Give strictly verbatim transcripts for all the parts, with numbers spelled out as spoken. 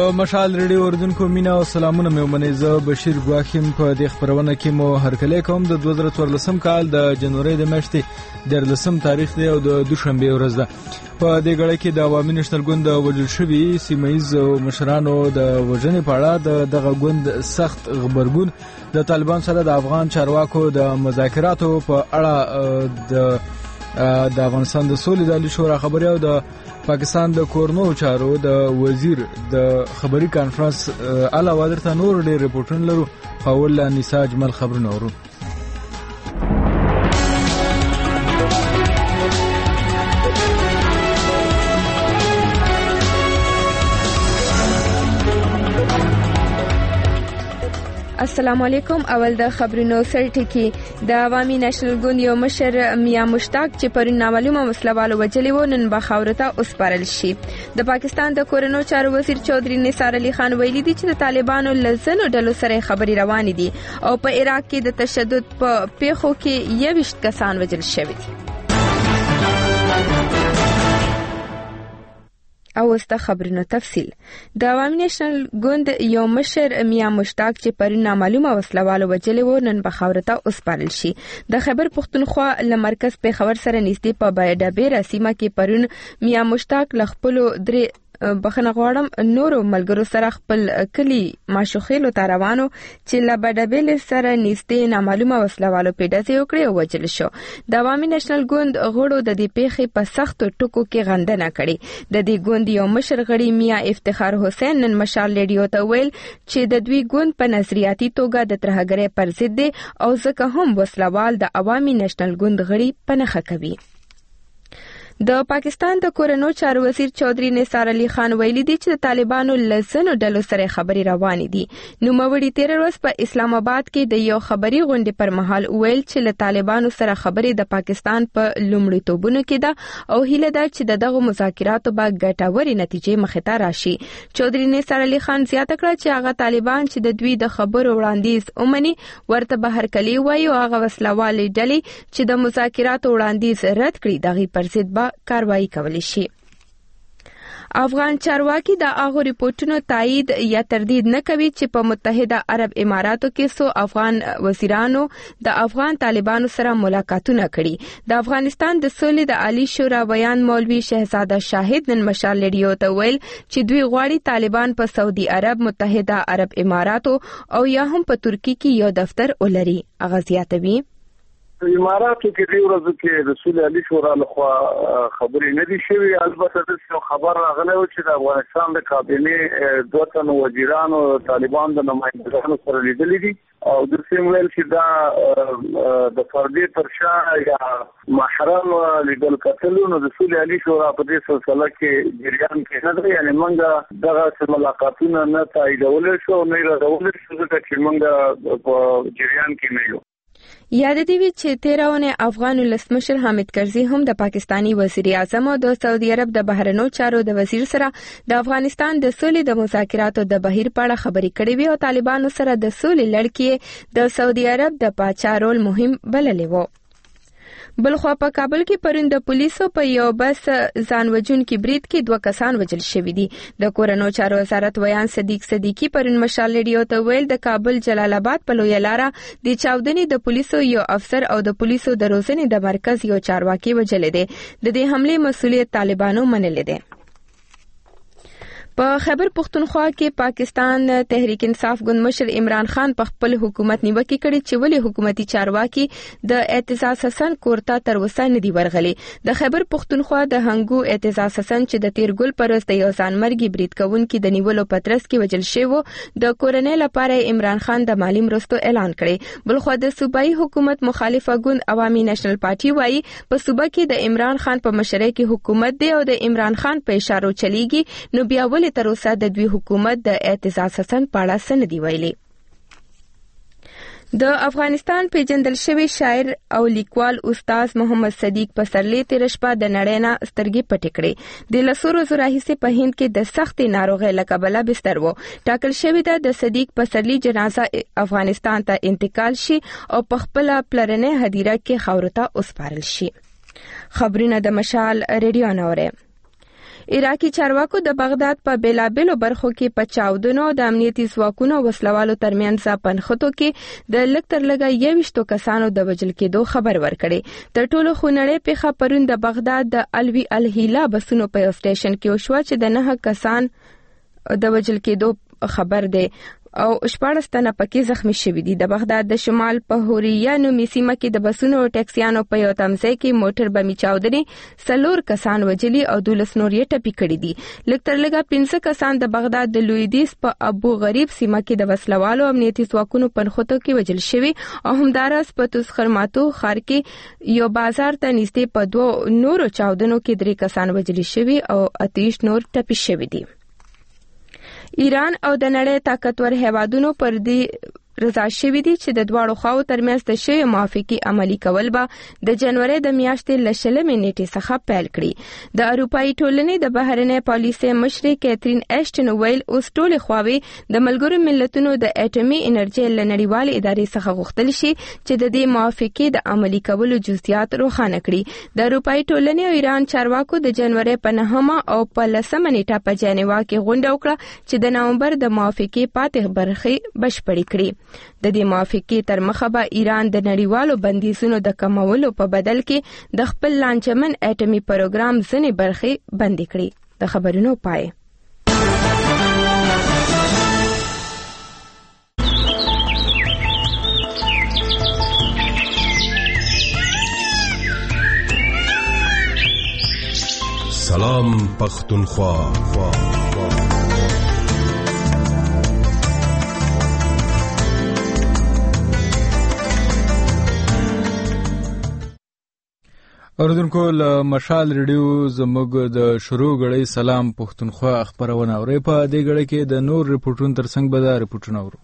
د مشال ریډیو اوریدونکو مینا او سلامونه مې ومنئ. زه بشیر ګواخیم په دې خبرونه کې مو هرکلی کوم. د دوه زره څوارلسم کال د جنوري د میاشتې دیارلسم تاریخ دی او د دوشنبې ورځ ده. په دې غړي کې د عوامي نېشنل ګوند د وژل شوي سیمه‌ییز مشرانو د وژنې په اړه د دغه ګوند سخت غبرګون د طالبان سره د افغان چارواکو د مذاکراتو په اړه د د افغانستان د سولې د عالی شورا خبري او د پاکستان د کورنو چارو د وزیر د خبري کانفرنس علاوه درته نور ډېر ریپورټونه لرو. په اول نساء اجمل خبرونه ورو. السلام علیکم. اول د خبرونو سرټکی. د عوامي نېشنل ګوند یو مشر میا مشتاق چې پرون نامعلومه وسلوالو وجلې و نن بخاورته اوسپارل شي. د پاکستان د کورنو چارو وزیر چودھری نثار علي خان ویلي دي چې د طالبانو لزنو ډلو سره خبري روانې دي او په عراق کې د تشدد په پیښو کې یوشت کسان وجل شوي دي. او واست خبرونو تفصیل. د عوامي نېشنل ګوند یو مشر میا مشتاق چې پرون نامعلومه وسلوالو وجلې و نن بخاورته اوسپارل شي. د خیبر پښتونخوا له مرکز په خبر سره نږدې په بایډابیر سیمه کې پرون میا مشتاق لخپلو درې بخنه غواړم نورو ملګرو سره خپل کلی ماشوخیلو ته روانو چې له بډابل سره نږدې نامعلومه وسلوالو پیډه وکړي او وجل شو. د عوامي نېشنل ګوند غړو د دې پیښې په سختو ټکو کې غندنه کړې. د دې ګوند یو مشر غړي میا افتخار حسین نن مشال ریډیو ته ویل چې د دوی ګوند په نظریاتي توګه د ترهګرۍ پر ضد دی او ځکه هم وسلوال د عوامي نېشنل ګوند غړي پنهخه کوي. د پاکستان د کورنو چارو وزیر چودھری نثار علي خان ویلي دي چې د طالبانو لزنو ډلو سره خبري روانې دي. نو موري تیر ورځ په اسلام آباد کې د یو خبري غونډې پر مهال ویل چې له طالبانو سره خبري د پاکستان په لومړي توبونو کې ده او هیله ده چې دغه مذاکراتو به ګټوري نتیجې مخې ته راشي. چودھری نثار علي خان زیاته کړه چې هغه طالبان چې د دوی د خبرو وړاندیز اومني ورته بهر کلی وایي او هغه وسلوالې ډلې چې د مذاکراتو وړاندیز رد کړي دغه پر ضد کاروایی کولی شي. افغان چارواکي د هغو ریپورتونو تایید یا تردید نه کوي چې په متحده عرب اماراتو کې څو افغان وزیرانو د افغان طالبانو سره ملاقاتونه کړي. د افغانستان د سولې د عالی شورا بیان مولوي شهزاده شاهد نن مشال ریډیو ته ویل چې دوی غواړي طالبان په سعودي عرب، متحده عرب اماراتو او یا هم په ترکی کې یو دفتر ولري. هغه زیاتوي اماراتو کې د ورځو کې رسول علي شورا لخوا خبرې نه دي شوي. البته د خبر راغلی و چې د افغانستان د کابینې دوه تنو وزیرانو طالبان د نمائندګانو سره لیدلي دي او د سیم ویل چې دا د فردي تر شا یا محرم لیدل کتلو نو رسول علي شورا په دې سلسله کې جریان کې نه دی. یعنی موږ دغه ملاقاتونه نه تاییدول شو نه راغول شو ځکه چې موږ په جریان کې نه یو. یاد دی وی چې تیراونه افغان ولسمشر حامد کرزي هم د پاکستانی وزیر اعظم او د سعودي عرب د بهرنیو چارو د وزیر سره د افغانستان د سولې د مذاکراتو د بهیر په اړه خبرې کړې وي او طالبانو سره د سولې لړ د سعودي عرب د پاچا رول مهم بللی و. بلخوا په کابل کې پرون د پولیسو په یو بس ځان وژونکي برید کې دوه کسان وژل شوي دي. د کورنو چارو وزارت ویان صدیق صدیقی پرون مشال ریډیو ته ویل د کابل جلال آباد په لویه لاره د چاودنې د پولیسو یو افسر او د پولیسو د روزنې د مرکز یو چارواکي وژل دي. د دې حمله مسؤلیت طالبانو منلې ده. په خیبر پښتونخوا کې پاکستان تحریک انصاف ګوند مشر عمران خان په خپل حکومت نیوکه کړې چې ولې حکومتي چارواکي د اعتزاز حسن کورتا تر اوسه نه دی ورغلي. د خیبر پښتونخوا د هنګو اعتزاز حسن چې د تیر ګل پرست د یو ځانمرګي برید کوونکي د نیولو پترس کې وجل شوی د کورنۍ لپاره عمران خان د مالی مرستو اعلان کړي. بلخو د صوبایي حکومت مخالفه ګوند عوامي نېشنل پارټي وایي په صوبه کې د عمران خان په مشرۍ کې حکومت دی او د عمران خان په اشارو چلیږي نو بیا تر اوسه د دوی حکومت د اعتزاز حسن په اړه څه نه دی ویلي. د افغانستان پیژندل شوی شاعر او لیکوال استاد محمد صدیق پسرلی تیر شپه د نړۍ نه سترګې پټې کړې. د لسو ورځو راهیسې په هند کې د سختې ناروغۍ له کبله بستر و. ټاکل شوی ده د صدیق پسرلی جنازه افغانستان ته انتقال شي او په خپله پلرنۍ هدیره کې خاورو ته وسپارل شي. خبرونه د مشال ریډیو نه اورئ. عراقي چارواکو د بغداد په بیلابیلو برخو کې په چاودنو د امنیتي ځواکونو وسلوالو ترمنځ په نښتو کې د لږ تر لږه یوویشتو کسانو د وژل کېدو خبر ورکړي. تر ټولو خونړۍ پیښه پرون د بغداد د الوی الهیلا بسونو په یو سټیشن کې وشوه چې د نه کسان د وژل کېدو خبر دی او شپږ تنه پکې زخمی شوي دي. د بغداد د شمال په هوریا نومي سیمه کې د بسونو او ټاکسیانو په یو تمځای کې موټر بمي چاودنې څلور کسان وژلي او دولس نور یې ټپي کړي دي. لږ تر لږه پنځه کسان د بغداد د لویدیس په ابو غریب سیمه کې د وسلوالو امنیتي ځواکونو په نښتو کې وژل شوي او همداراز په توس خرماتو ښار کې یو بازار ته نږدې په دوه نورو چاودنو کې درې کسان وژل شوي او اتهشت نور ټپي شوي دي. ایران او د نړۍ طاقتور هیوادونو پر دې رضا شوي دي چې د دواړو خواو ترمنځ د شویو موافقې عملي کول به د جنوري د میاشتې له شلمې نیټې څخه پیل کړي. د اروپایي ټولنې د بهرنۍ پالیسۍ مشرې کیترین ایشټن ویل اوس ټولې خواوې د ملګرو ملتونو د اټومي انرژي له نړیوالې ادارې څخه غوښتل شي چې د دې موافقې د عملي کولو جزئیات روښانه کړي. د اروپایي ټولنې او ایران چارواکو د جنوري په نهمه او په لسمه نیټه په جنیوا کې غونډه وکړه چې د نومبر د موافقې پاتې برخې بشپړې کړي. د دې موافقې تر مخه به ایران د نړیوالو بندیزونو د کمولو په بدل کې د خپل لانجمن اټومي پروګرام ځینې برخې بندي کړي. د خبرونو پای. سلام پختونخوا. اوردونکو له مشال ریډیو زموږ د شروع غړی سلام پښتونخوا خبرونه اوري. په دې غړی کې د نور ریپورتونو ترڅنګ به دا ریپورتونه اورو.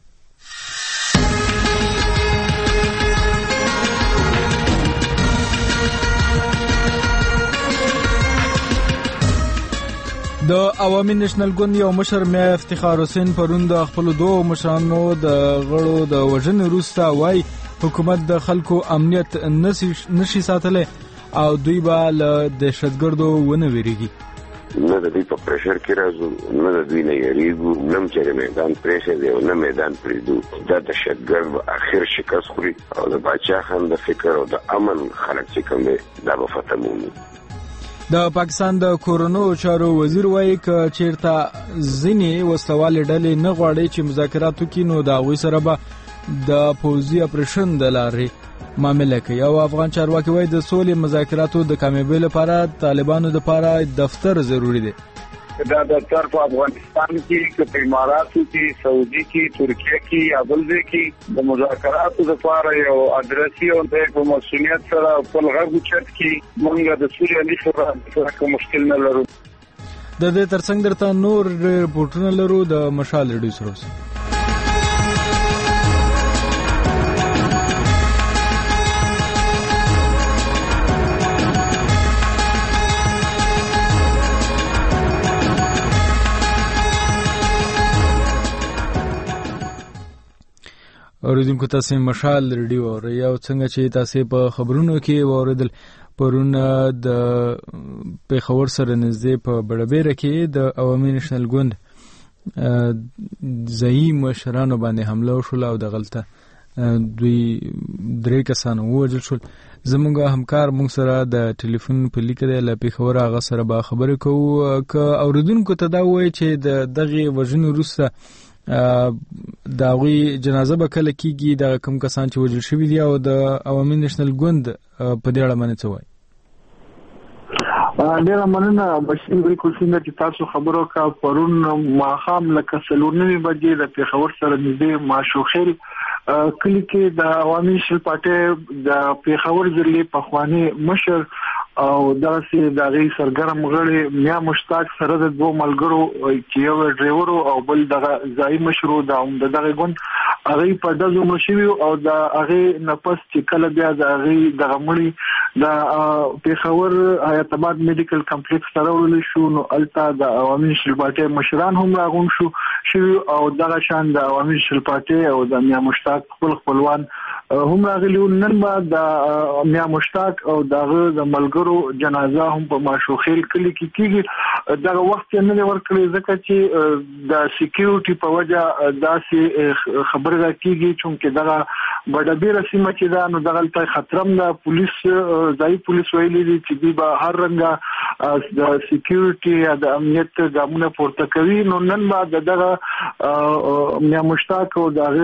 د عوامي نېشنل ګوند یو مشر میا افتخار حسین پرون د خپل دوه مشرانو د غړو د وژنې وروسته وای حکومت د خلکو امنیت نشي ساتلی او دوی به له دهشتګردو ونه ویریږي. نه د دې په پریشر کې راځو، نه د دوی نه یریږو، نه چې میدان پریشر دی او نه میدان پریږدو. دا دهشتګرد به اخر شکست خوري او د باچا خان د فکر او د امن خلک چې کوم دی دا به فتح مومي. د پاکستان د کورونو چارو وزیر وایي ک چیرته ځینې وسلوالې ډلې نه غواړي چې مذاکرات وکړي نو د هغوی سره به د پوځي اپریشن د لارې معامله کوي. او افغان چارواکي وایي د سولې مذاکراتو د کامیابۍ لپاره طالبانو لپاره دفتر ضروری دی. دا دفتر په افغانستان کې، په اماراتو کې، سعودي کې، ترکیه کې یا بل ځای کې د مذاکراتو لپاره یو ادرس یو د په مسؤلیت سره خپل غږ اوچت کړي. موږ د سولې علی سره کوم مشکل نه لرو. د دې ترڅنګ درته نور ریپورتونه لرو د مشال ریډیو سره. اوریدونکو تاسو مشال ریډیو اورئ او څنګه چې تاسو په خبرونو کې اوریدل پرون د پیښور سره نږدې په بړبېره کې د عوامي نېشنل ګوند ځایي مشرانو باندې حمله وشوله او د غلطه دوی درې کسان ووژل شول. زموږ همکار موږ سره د ټلیفون په لیک دی له پیښور هغه سره به خبرې کوو. که اوریدونکو ته دا وایي چې د دغې وژنې وروسته د هغوی جنازه به کله کېږي، دغه کوم کسان چې وژل شوي دي او د عوامي نېشنل ګوند په دې اړه باندې څه وایي؟ ډېره مننه بشیر. بالکل څنګه چې تاسو خبرو کا پرون ماښام لکه څلور نیمې بجې د پیښور سره نږدې ماشوخیل کلي کې د عوامي نېشنل پارټۍ د پیښور ضلعې پخواني مشر او داسې د هغې سرګرم غړي میا مشتاق سره د دوه ملګرو چې یو ډریور او بل دغه ځایي مشر د دغه ګوند هغوی په ډزو مړه شوي او د هغې نه پس چې کله بیا د هغې دغه مړي د پیښور حیات آباد میډیکل کمپلیکس ته راوړلی شو نو هلته د عوامي نېشنل پارټۍ مشران هم راغونډ شو شوي او دغه شان د عوامي نېشنل پارټۍ او د میا مشتاق خپل خپلوان هم راغلی نن با د میا مشتاق او دغه د ملګرو جنازه هم په ماشوخیل کلی کې کیږي دغه وخت نه ورکړي ځکه چې د سکیورټي په وجه داسې خبره کیږي چې دغه بډبیر سیمه چې دا نو دغه ته خطرم د پولیس ځای پولیس ویلي دي چې دی به هر رنګه د سکیورټي یا د امنیت ګامونه پورته کوي نو نن بعد دغه میا مشتاق او دغه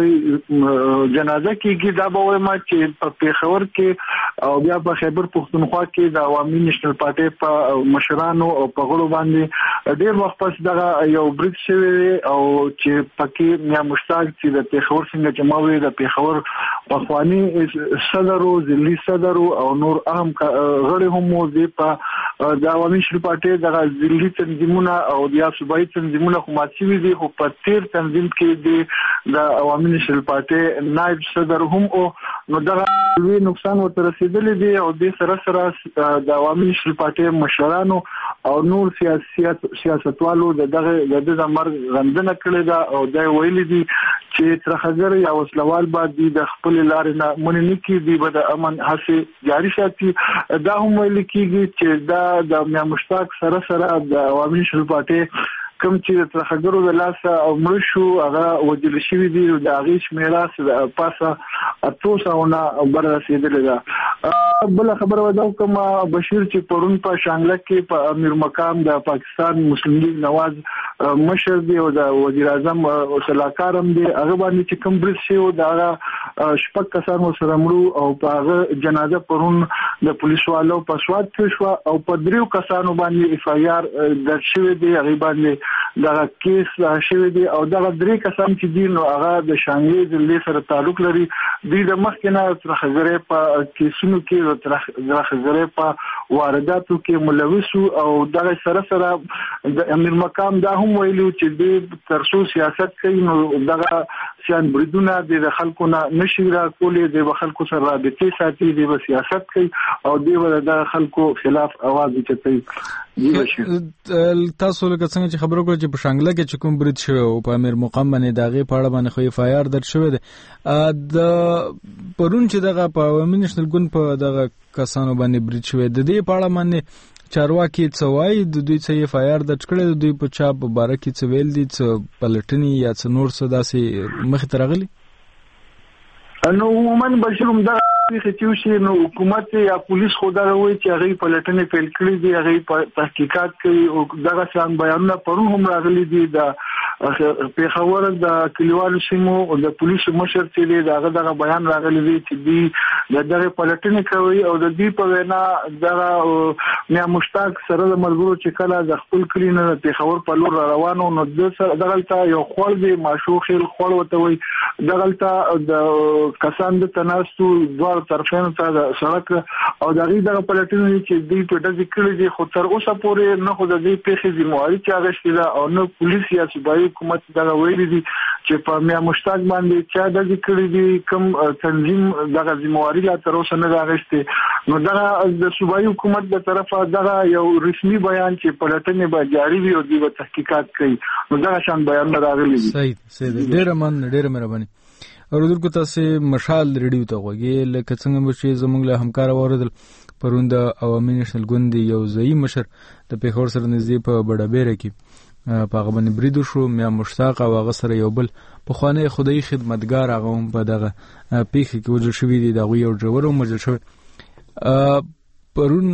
جنازه کېږي دا به وایم چې په پیښور کې او بیا په خیبر پښتونخوا کې د عوامي نېشنل پارټي په مشرانو او په غړو باندې ډېر وخت پس دغه یو بریټ شوی او چې پکې میا مشتاق چې د پیښور څنګه جماوي د پیښور پخوانی صدر او ځلي صدر او نور اهم غړي هم موجود په د عوامي نېشنل پارټي دغه ځلي تنظیمونه او د صوبایي تنظیمونه کوماتي دي خو په تیر تنظیم کې دي د عوامي نېشنل پارټي نائب صدر هم او نو دغه لوی نقصان ورته رسیدلی دی او د سره سره د عوامي نېشنل پارټي مشرانو او نور سیاست سیاستوالو دغه د مرګ غندنه کړې ده او د ویلي دي چې ترخګر یا وسلوال باندې د خپل لارې نه مننه کې دی به د امن هڅه جاري ساتي دا هم ویل کېږي چې دا د میا مشتاق سره سره د عوامي نېشنل پارټي کوم چې ترخګرو د لاس او مړ شو هغه وجل شوی دی د هغه شمیره د پاسه اتوسونه بر رسیدلی ده بل خبر ودا کوم بشیر چې پرون په شانګله کې په امیر مقام د پاکستان مسلم لیگ نواز مشر دی او د وزیر اعظم صلاحکار هم دی هغه باندې چې کوم برس شو دا شپږ کسان سره مړو او په هغه جنازه پرون د پولیسو والو په سواد کې شو او په دریو کسانو باندې اف ای آر درج شوی دی هغه باندې دا کیس شوی دی او دا درې کسان چې دي نو هغه د شانګلې ضلع سره تعلق لري دوی د مخکنه ترخګرې په کیسونو کې ترخګرې په وارداتو کې ملوث او دا سره سره د امیر مقام دا هم ویلو چې د ترسو سیاست کوي نو دغه شان بریدونه د خلکو نه نشي را کولې د خلکو سره رابطې ساتي د سیاست کوي او د خلکو خلاف आवाज چتای تاسو لکه څنګه چې خبرو کوي چې په شانګله کې چې کوم برید شوی او په امیر مقام باندې داغه پاړه باندې خو اف ای آر درج شوی دی د پرون چې دغه په عوامي نېشنل ګوند په دغه کسانو باندې برید شوی د دې پاړه باندې چارواکي څوای د دوی څخه اف ای آر درج کړي د دوی په چا په باره کې څه ویل دي څه پلټنی یا څه نور څه داسې مخ ته راغلي نو عموما بشروم دا چې شي نو حکومت یا پولیس خو دا وایي چې هغه پلټنې پیل کړې دي هغه تحقیقات کوي او دغه څنګه بیانونه پرون هم راغلي دي د پیښور د کلیوالو سیمو او د پولیسو مشر چې دی دغه دغه بیان راغلی دی چې دی دغه پلټنې کوي او د دې په وینا دغه میا مشتاق سره د ملګرو چې کله د خپل کلینه د پیښور په لور روانو نو دغه ته یو خور دی ماشوخیل خور وته وي دغه ته د کسان د تناستو دوه طرفونو ته د سړک او دغه دغه پلټنې چې دی په دغه کړي دي خو تر اوسه پورې نه خو د دې پیښې ذمہواری چې اغشتي ده او نه پولیس یا صوبایي حکومت دا ویلي دي چې په میا مشتاق باندې چې دغه کړي دي کوم تنظیم دغه ذمہواری لا تر اوسه نه اغشتي نو دا د صوبایي حکومت د طرفه دغه یو رسمي بیان چې پلټنې به جاری وي او د تحقیقات کوي نو دا شان بیان راغلی دی صحیح صحیح ډیر من ډیر مهرباني اوردونکو تاسو مشال ریډیو ته وګورئ لکه څنګه چې زموږ له همکار اوردل پروند عوامي نېشنل ګوند یو ځای مشر د پیښور سره نږدې په بډابېره کې په هغه باندې بریدو شو میا مشتاق او هغه سره یو بل په خوانه خدای خدمتګار هغه هم په دغه پیښه کې وجل شوی دی دغه یو ډرور هم وجل شوی پرون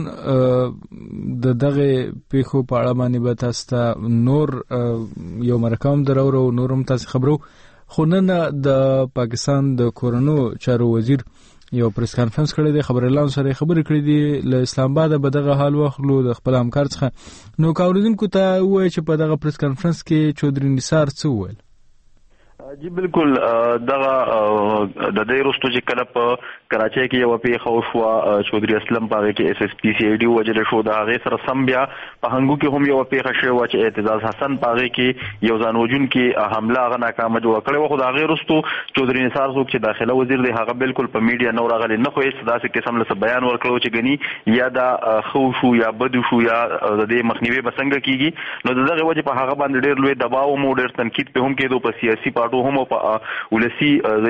د دغه پیښو په اړه باندې به تاسو نور یو مرکم درو نور هم تاسو خبرو خو نن د پاکستان د کورونو چارو وزیر یو پریس کانفرنس کړی دی خبر اعلان سره خبرې کړې دي له اسلام آباد به دغه حال واخلو د خپل همکار څخه نو کاوریدونکو ته وایي چې په دغه پریس کانفرنس کې چودري نثار څه وویل جی بالکل دغه د دې رستو چې کله په کراچۍ کې یو پیښه وشوه چودري اسلم پاغه کې اس اس پی سی ای ډي وجل شو د هغه سره سم بیا په هنګو کې هم یو پیښه شوه چې اعتزاز حسن پاغه کې یو ځانوجون کې حمله غ ناکامه جوړ کړي و خو د هغه رستو چودري نثار څوک چې داخله وزیر دی هغه بالکل په میډیا نو راغلی نه خو هیڅ داسې قسم له بیان ورکړو چې غني یا دا خو شو یا بدو شو یا د دې مخنیوي بسنګ کیږي نو دغه وجه په هغه باندې ډېر لوی دباو مو ډېر تنقید په هم کېدو په سیاسي پارټو هم په ولسی زینو کې هم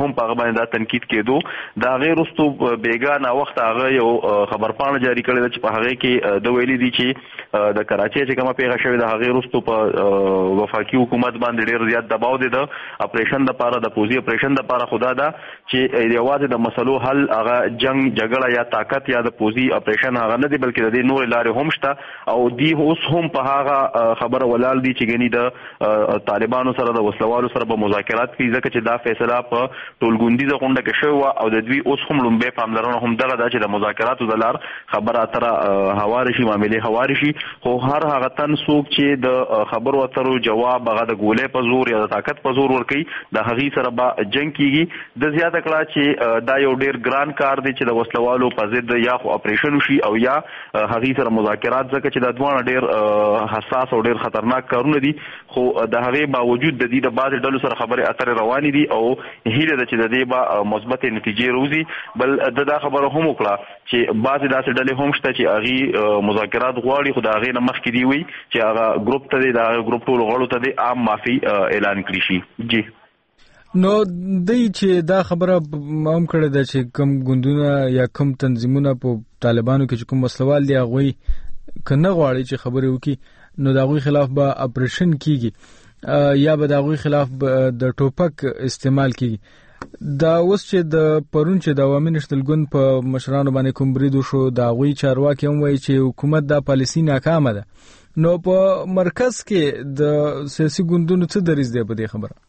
هم په هغه باندې دا تنقید کېدو دا غیر رستو بیګانه وخت هغه یو خبرپاڼه جاری کړې چې په هغه کې د ویلي دي چې د کراچۍ چې کومه پیښه شوې ده هغه رستو په وفاقي حکومت باندې ډېر زیات دباو دي د اپریشن د لپاره د پوزي اپریشن د لپاره خدا دا چې یوازې د مسلو حل هغه جنگ جګړه یا طاقت یا د پوزي اپریشن هغه نه دی بلکې د نور لارې هم شته او دی اوس هم په هغه خبره ولال دي چې ګني د طالبانو سره د وسلوالو سره به مذاکرات کوي ځکه چې دا فیصله په ټولګوندیزه غونډه کې شوه او د دوی اوس هم لومبه پاملرنه هم دغه د چې د مذاکراتو د لار خبره اتره هوار شي معاملې هوار شي خو هر هغه تن څوک چې د خبرو اترو جواب هغه د ګولې په زور یا د طاقت په زور ورکوي د هغې سره به جنګ کیږي د زیاته کړه چې دا یو ډیر ګران کار دی چې د وسلوالو په ضد یا خو اپریشن وشي او یا هغې سره مذاکرات ځکه چې دا دواړه ډیر حساس او ډیر خطرناک کارونه دي خو د هغې باوجود د دې د بعضې ډلو سره خبرې اترې روانې دي او هیله ده چې د دې به مثبتې نتیجې روزي بل د دا خبره هم وکړه چې بعضې داسې ډلې هم شته چې هغې مذاکرات غواړي خو د هغې نه مخکې دی وي چې هغه ګروپ ته دی د هغه ګروپ ټولو غړو ته دی عام معافي اعلان کړي شي جی نو دی چې دا خبره هم کړې ده چې کم ګوندونه یا کم تنظیمونه په طالبانو کې چې کوم مسلوال دی هغوی که نه غواړي چې خبرې وکړي نو د هغوی خلاف به اپریشن کیږي یا به د هغوی خلاف د ټوپک استعمال کیږي دا اوس چې د پرون چې د عوامي نېشنل ګوند په مشرانو باندې کوم برید وشو د هغوی چارواکي هم وایي چې حکومت دا پالیسي ناکامه ده نو په مرکز کې د سیاسي ګوندونو څه دریځ دی په دې خبره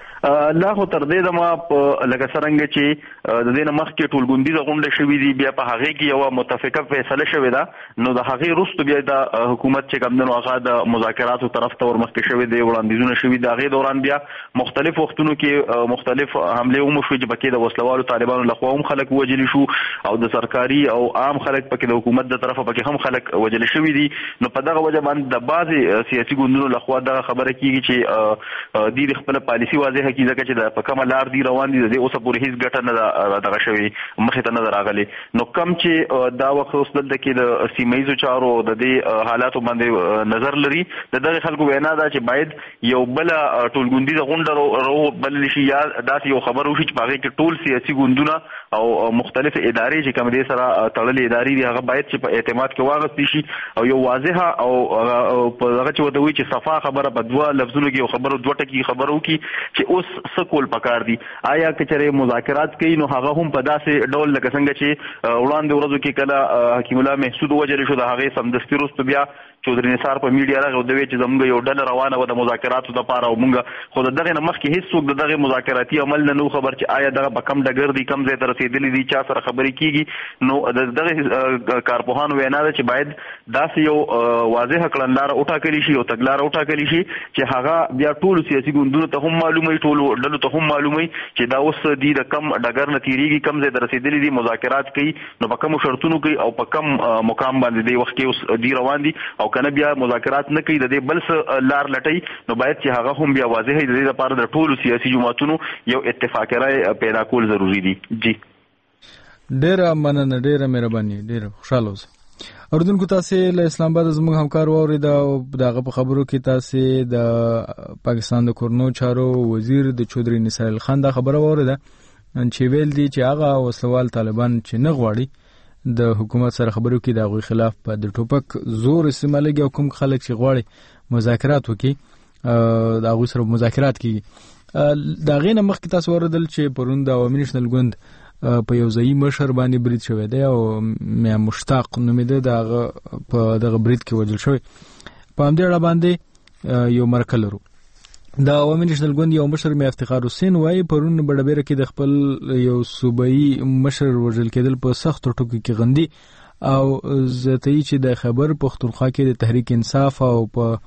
لا خو تر دې دمه لکه څرنګه چې د دې نه مخکې ټولګوندیزه غونډه شوې دي بیا په هغې کې یوه متفقه فیصله شوې ده نو د هغې وروسته بیا د حکومت چې کوم دی نو هغه د مذاکراتو طرف ته ورمخکې شوې دی وړاندیزونه شوي د هغې دوران بیا مختلف وختونو کې مختلف حملې هم وشوې چې پکې د وسلوالو طالبانو لخوا هم خلک ووجلي شو او د سرکاري او عام خلک پکې د حکومت د طرفه پکې هم خلک وجلي شوي دي نو په دغه وجه باندې د بعضې سیاسي ګوندونو لخوا دغه خبره کېږي چې دوی د خپله پالیسي واضحه کړي ځکه چې د په کومه لار دی روان دي د دې اوسه پورې هېڅ ګټه نه دغه شوې مخې ته نه ده راغلې نو کم چې دا وخت اوس دلته کې د سیمه ییزو چارو د دې حالاتو باندې نظر لري د دغې خلکو وینا ده چې باید یو بله ټولګوندیزه غونډه راوبلل شي یا داسې یو خبر وشي چې په هغې کې ټول سیاسي ګوندونه او مختلف ادارې چې کوم دې سره تړلې ادارې دي هغه باید چې په اعتماد کې واغستې شي او یو واضحه او په هغه چې ورته وایي چې صفا خبره په دوه لفظونو کې یو خبره دوه ټکي خبره وکړي چې اوس څه کول پکار دي آیا که چېرې مذاکرات کوي نو هغه هم په داسې ډول لکه څنګه چې وړاندې ورځو کې کله حکیم الله محسود وجلې شو د هغې سمدستي وروسته بیا چودري نثار په میډیا راغی او د وی چې زموږ یو ډله روانه وه د مذاکراتو دپاره او موږ خو د دغې نه مخکې هېڅوک د دغې مذاکراتي عمل نه نو خبر چې آیا دغه په کم ډګر دی کم ځای ته رسېدلي دي چا سره خبرې کېږي نو د دغې کارپوهانو وینا ده چې باید داسې یو واضحه کړنلاره وټاکلی شي یو تګلاره وټاکلی شي چې هغه بیا ټولو سیاسي ګوندونو ته هم معلوموي ټولو ډلو ته هم معلوموي چې دا اوس دي د کم ډګر نه تېرېږي کم ځای ته رسېدلي دي مذاکرات کوي نو په کمو شرطونو کوي او په کم مقام باندې دی وخت کې اوس دی روان دي او که نه بیا مذاکرات نه کوي د دې بل څه لار لټوي نو باید چې هغه هم بیا واضح د دې لپاره د ټولو سیاسي جماعتونو یو اتفاقي رای پیدا کول ضروري دي جی ډېره مننه ډېره مهرباني ډېره خوشحاله اوسئ اردوونکو تاسې له اسلام آباد زموږ همکار واورېده او د هغه په خبرو کې تاسې د پاکستان د کورنو چارو وزیر د چودري نثار خان دا خبره واورېده چې ویل دي چې هغه وسلوال طالبان چې نه غواړي د حکومت سره خبرو کې د هغوی خلاف په د ټوپک زور استعمالېږي او کوم خلک چې غواړي مذاکرات وکړي د هغوی سره مذاکرات کېږي د هغې نه مخکې تاسو واورېدل چې پرون د عوامي نېشنل ګوند په یو ځایي مشر باندې برید شوی دی او میا مشتاق نومېده د هغه په دغه برید کې وژل شوی په همدې اړه باندې یو مرکه لرو د عوامي نېشنل ګوند یو مشر میا افتخار حسین وایي پرون بډبیره کې د خپل یو صوبایي مشر وژل کېدل په سختو ټکو کې غندي او زیاتوي چې د خیبر پښتونخوا کې د تحریک انصاف او په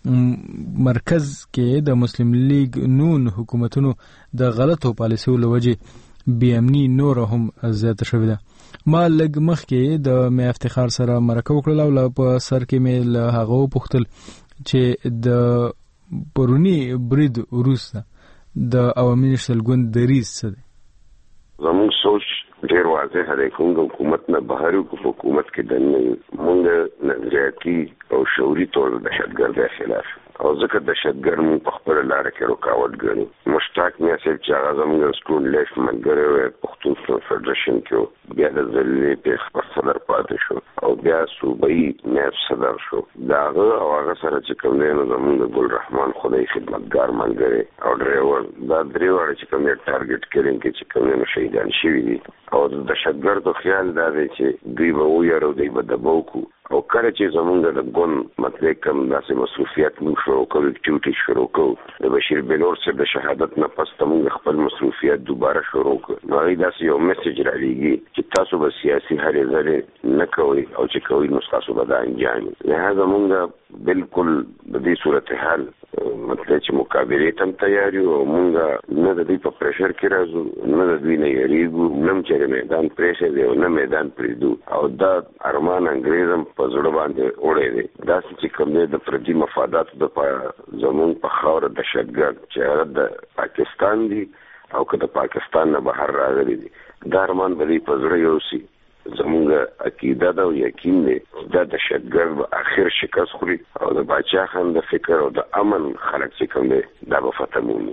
مرکز کې د مسلم لیگ نون حکومتونو د غلطو پالیسیو له وجې بی امني نور هم زیاته شوې ده ما لږ مخکې د میا افتخار سره مرکه وکړله او په سر کې مې له هغه وپوښتل چې د پروني برید وروسته د عوامي نېشنل ګوند دریځ څه دی زموږ سوچ ډېر واضح دی کوم د حکومت نه بهر یو حکومت کې دننه موږ نظریاتي او شعوري طور دهشتګردۍ خلاف او ځکه دهشتګرد موږ په خپل لار کې رکاوټ ګڼو. مشتاق میا صاحب چې هغه زموږ سټون لیفت ملګری و پښتون فدرېشن کې، بیا د ضلعې پیښور صدر پاتې شو او بیا صوبایي نایب صدر شو. دا هغه او هغه سره چې کوم دی نو زموږ د ګل رحمان خدای خدمتګار ملګری او ډرایور، دا درې واړه چې کوم دی ټارګټ کلینګ کې چې کوم دی شهیدان شوي دي. او د دهشتګردو خیال دا دی چې دوی به ویاړو، دوی به دباو کو. او کله چې زمونږ د ګون مطلب کوم داسې مصروفیت موږ شروع کوو، اکټیویټي شروع کوو، د بشیر بلور صاحب د شهادت نه پس موږ خپل مصروفیت دوباره شروع کړو. نو هغه داسې یو میسج رالیږي چې تاسو به سیاسي هلې ځلې نه کوئ او چې کوئ نو تاسو به دا انجام. لهذا موږ بالکل د دې صورتحال مطلب چې مقابله تم تیار یو. موږ نه د دې په پریشر کې راځو، نه د دوی نه یریږو، نه چې میدان پریشر دی او نه میدان پریدو. او دا ارمان انګریزم په زړه باندې وړي دي. دا چې کوم دی د پردي مفادات د زمون په خاور د دهشتګرد چې هغه د پاکستان دي او که د پاکستان نه بهر راغلي دي، دا ارمان به دې په زړه یوسي. زمونږ عقیده ده او یقین دی دا دهشتګرد به اخر شکست خوري او د باچا خان د فکر او د امن خلک چې کوم دی دا به فتح مومي.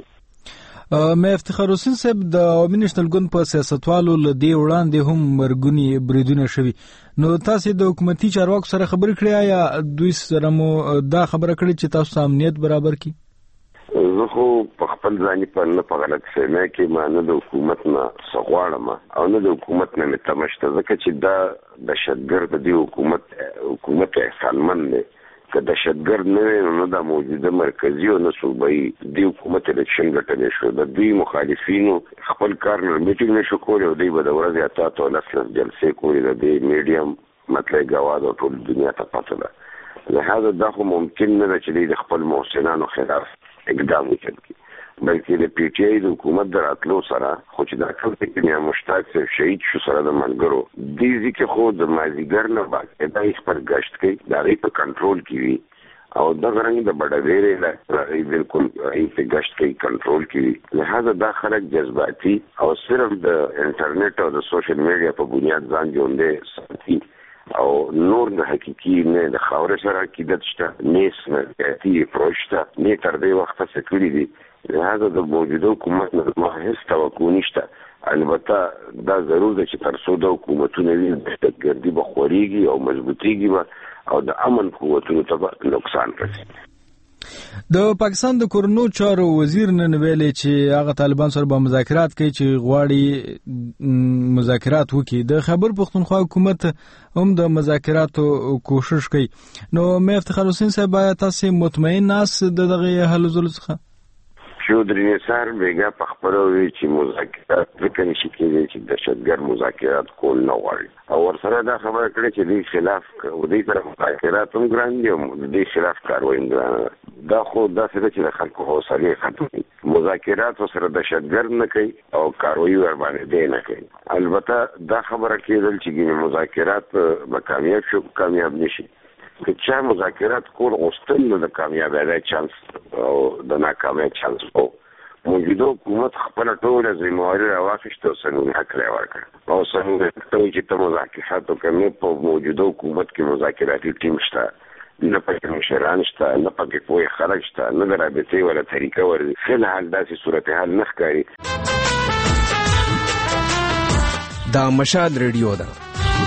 مې افتخار حسین صاحب د عوامي نېشنل ګوند په سیاستوالو له دې وړاندې هم مرګونی بریدونه شوي، نو تاسو د حکومتي چارواکو سره خبرې کړې یا دوی سره مو دا خبره کړې چې تاسو امنیت برابر کړي؟ زه خو په خپل ځاني په نه په غلط فهمه کې ما نه د حکومت نه سغواړم او نه د حکومت نه تمشته، ځکه چې دا دهشتګرد دی حکومت حکومت احسانمن دی. که دهشتګرد نه وي نو دا موجوده مرکزی او نه صوبایي دی حکومت الیکشن ګټلی شو. د دوی مخالفینو خپل کار نه میټینګ نشو کولی او دوی به د ورځې اته اته لس لس جلسې کولی. د دې میډیم مطلب ګواد او ټول دنیا ته پته ده. لهذا دا خو ممکن نه ده چې دوی د خپل محسنانو خلاف اقدام وکړي، بلکې د پی ټی آی د حکومت د راتلو سره خو چې دا کوم چې میا مشتاق صاحب شهید شو سره د ملګرو دې ځکه خو د مازیګر نه باندې دا خپل گشت کوي، دا ری په کنټرول کې وي او د غرنګ د بډویرې لا بالکل ای په گشت کوي، کنټرول کې. لہذا دا خلک جذباتي او صرف د انټرنیټ او د سوشل میډیا په بنیاد ځان ژوندې ساتي او نور د حقيقي نه د خاورې سره عقیدت شته، نیس نه اتي پروشته نه تر دې وخت څخه کړی دي. لهذا د موجوده حکومت نه ما هیڅ توقع نشته. البته دا ضرور ده چې تر څو د حکومتونو وي دهشتګردي به خوريږي او مضبوطيږي او د امن قوتونو ته نقصان رسي. د پاکستان د کورونو چارو وزیر نن ویلي چې هغه طالبان سره به مذاکرات کوي چې غواړي مذاکرات وکړي. د خیبر پښتونخوا حکومت هم د مذاکراتو کوشش کوي. نو مې افتخار حسین صاحب آیا تاسو مطمئن ناس د دغه حل زول څخه؟ چودري نثار بیگا په خبرو وی چې مذاکرات وکړي شي کېږي چې دهشتګرد مذاکرات کول نه غواړي او ورسره دا خبره کړې چې دوی خلاف ودی پر مذاکرات هم ګران دي او دوی خلاف کاروي ګران. دا خو دا څه چې د خلکو حوصله ختمي، مذاکرات سره دهشتګرد نه کوي او کاروي ور باندې دی نه کوي. البته دا خبره کېدل چې مذاکرات به کامیاب شو کامیاب نشي. که چا مذاکرات کول غوښتل نو د کامیابی چانس او د ناکامۍ چانس وو. موجوده حکومت خپل ټول ذمہواری راواخیسته او سنون حق لري ورکړ او سنون ته چې ته مذاکرات وکړې په موجوده حکومت کې مذاکراتي ټیم شته، نه پکې مشران شته، نه پکې پوهه خلک شته، نه د رابطې ولا طریقه ورته. فل حال داسې صورتحال نه ښکاري. دا مشال ریډیو ده.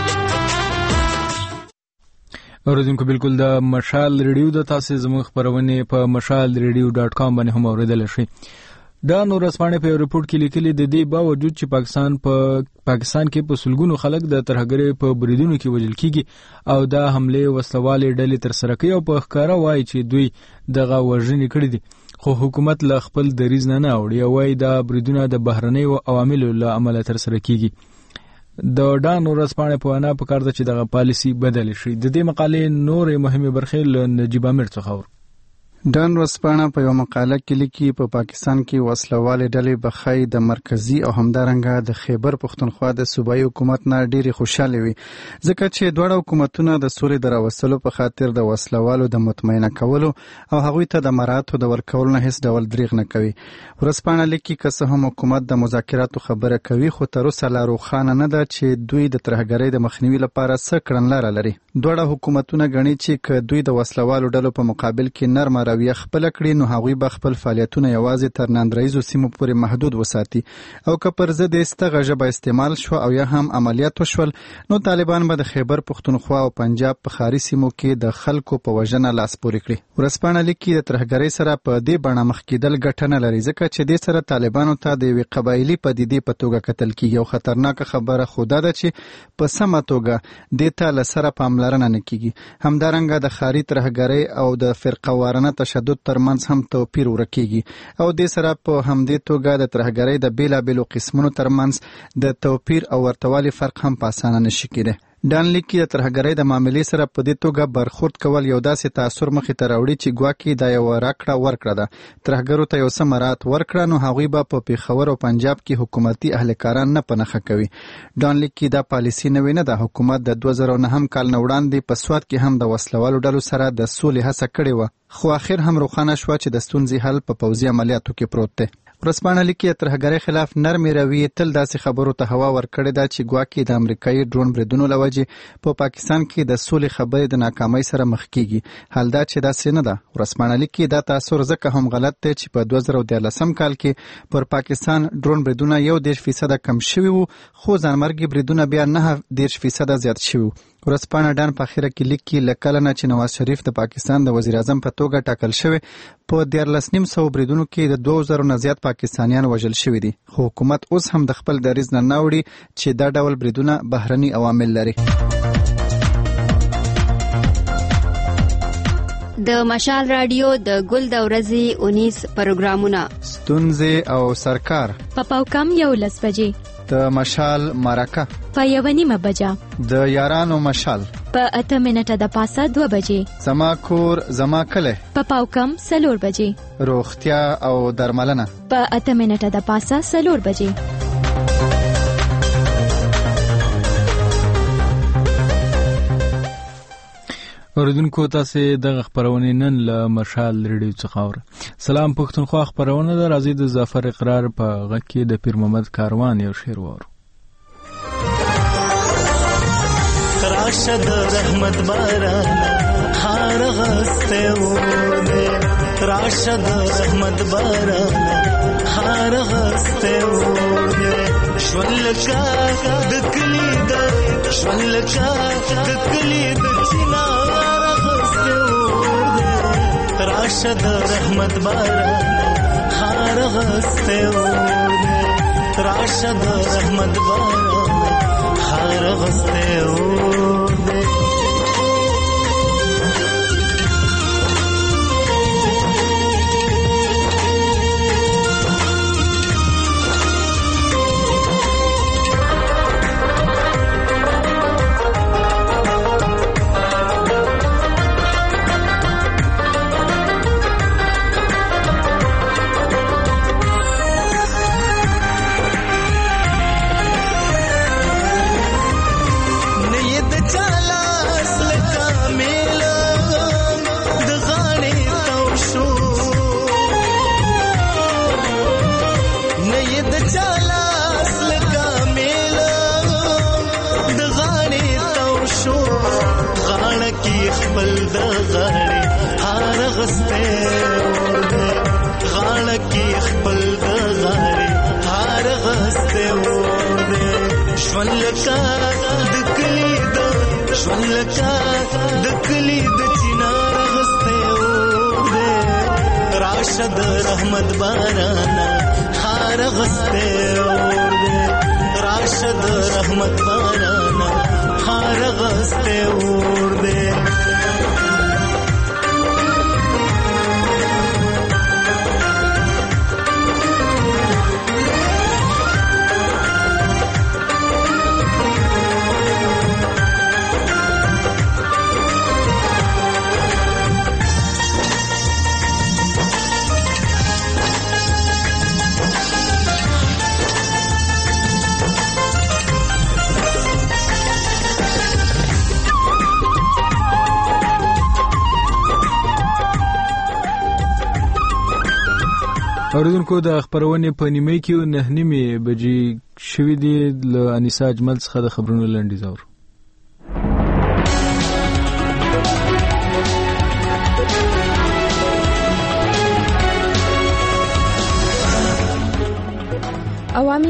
اوریدونکو بالکل د مشال ریډیو د تاسو زموږ خبرونه په مشال ریډیو ډاټ کام باندې هم اوریدل شي. دا نور رسمانه په ریپورت کې لیکلي د دې باوجود چې پاکستان په پاکستان کې په سلګونو خلک د ترهګرۍ په بریدونو کې وژل کیږي او دا حمله وسلوالې ډلې تر سره کوي او په ښکارا وایي چې دوی دغه وژنې کړې دي، خو حکومت له خپل دریځ نه نه اوړي او وايي دا بریدونه د بهرنۍ عواملو له امله تر سره کیږي. د ډان ورسپانه په انا په کار ده چې دغه پالیسی بدل شي. د دې مقالې نورې مهمه برخې له نجیب امیر څخه ډان ورسپانه په یو مقاله کې لیکي په پاکستان کې وسلوالې ډلې بخای د مرکزی او همدارنګه د خیبر پښتونخوا د صوبایي حکومت نه ډېری خوشاله وي ځکه چې دواړه حکومتونه د سولې د راوستلو په خاطر د وسلوالو د مطمئنه کولو او هغوی ته د مراتو د ورکولو نه هیڅ ډول دریغ نه کوي. ورسپانه لیکي که څه هم حکومت د مذاکراتو خبره کوي خو تر اوسه لا روښانه نه ده چې دوی د ترهګرۍ د مخنیوي لپاره څه کړنلاره لري. دواړه حکومتونه غني چې که دوی د وسلوالو ډلو په مقابل کې نرمه رویه خپل کړي نو هغوی به خپل فعالیتونه یوازې تر ناندرایزو سیمو پورې محدود وساتي او که پر ضد استغه ژبه استعمال شو او یا هم عملیات وشول نو طالبان به د خیبر پښتونخوا او پنجاب په ښاري سیمو کې د خلکو په وژنه لاس پورې کړي. ورځپاڼه لیکي د ترهګرۍ سره په دې بڼه مخ کېدل ګټه نه لري ځکه چې دې سره طالبانو ته د یوې قبایلي پدیدې په توګه کتل کېږي او خطرناکه خبره خو دا ده چې په سمه توګه دې ته له سره پاملرنه نه کېږي. همدارنګه د ښاري ترهګرۍ او د فرقه وارانه تشدد ترمنځ هم توپیر ورکېږي او دې سره په همدې توګه د ترهګرۍ د بېلابېلو قسمونو ترمنځ د توپیر او ورتوالي فرق هم په اسانه نشي کېدی. ډان لیکي د ترهګرۍ د معاملې سره په دې توګه برخورد کول یو داسې تاثر مخې ته راوړي چې ګواکې دا یوه راکړه ورکړه ده. ترهګرو ته یو څه مراعات ورکړه نو هغوی به په پېښور او پنجاب کې حکومتي اهلکاران نه په نښه کوي. ډان لیکي دا پالیسي نوې نه ده. حکومت د دوه زره نهم کال نه وړاندې په سوات کې هم د وسلوالو ډلو سره د سولې هڅه کړې وه خو اخر هم روښانه شوه چې د ستونزې حل په پوځي عملیاتو کې پروت دی. ورځپاڼه لیکي د ترهګرۍ خلاف نرمې رویې تل داسې خبرو ته هوا ورکړې ده چې ګواکې د امریکایي ډرون بریدونو له وجې په پاکستان کې د سولې خبرې د ناکامۍ سره مخ کېږي. حال دا چې داسې نه ده. ورځپاڼه لیکي دا تاثر ځکه هم غلط دی چې په دوه زره دیارلسم کال کې پر پاکستان ډرون بریدونه یو دېرش فیصده کم شوي وو خو ځانمرګي بریدونه بیا نهه دېرش فیصده زیات شوي وو. ورځپاڼه ډان په اخره کې لیکي له کله نه چې نواز شریف د پاکستان د وزیر اعظم په توګه ټاکل شوی په دیارلس نیم سوه بریدونو کې د دوه زرو نه زیات پاکستانیان وژل شوي دي خو حکومت اوس هم د خپل دریځ نه نه اوړي چې دا ډول بریدونه بهرني عوامل لري. د مشال رادیو د ګل د ورځې اونیس پروګرامونه ستونزې او سرکار په پاوکم یو لس بجې د مشال مرکه په یو نیمه بجه د یارانو مشال په اته منټه د پاسه دوه بجې زما کور زما کلی په پاوکم څلور بجې روغتیا او درملنه په اته منټه د پاسه څلور بجې. اوریدونکو تاسو دغه خبرونه نن له مشال ریډیو څخه اورئ. سلام پښتونخوا خبرونه ده. راځي د ظفر اقرار په غږ کې د پیر محمد کاروان یو شعر وورو. راشد رحمت باران هار غسته و راشد رحمت باران هار غسته و شولکا دکلی د شولکا دکلی د چنار غسته و راشد رحمت باران هار غسته و راشد رحمت باران هار غسته و راشد رحمت بارانا خار غسته اور دے راشد رحمت بارانا خار غسته اور دے اوریدونکو د خبرونه په نیمه کې نه نیمه بجې شوې دي له انیسا اجمل څخه د خبرونو لنډیز اورو.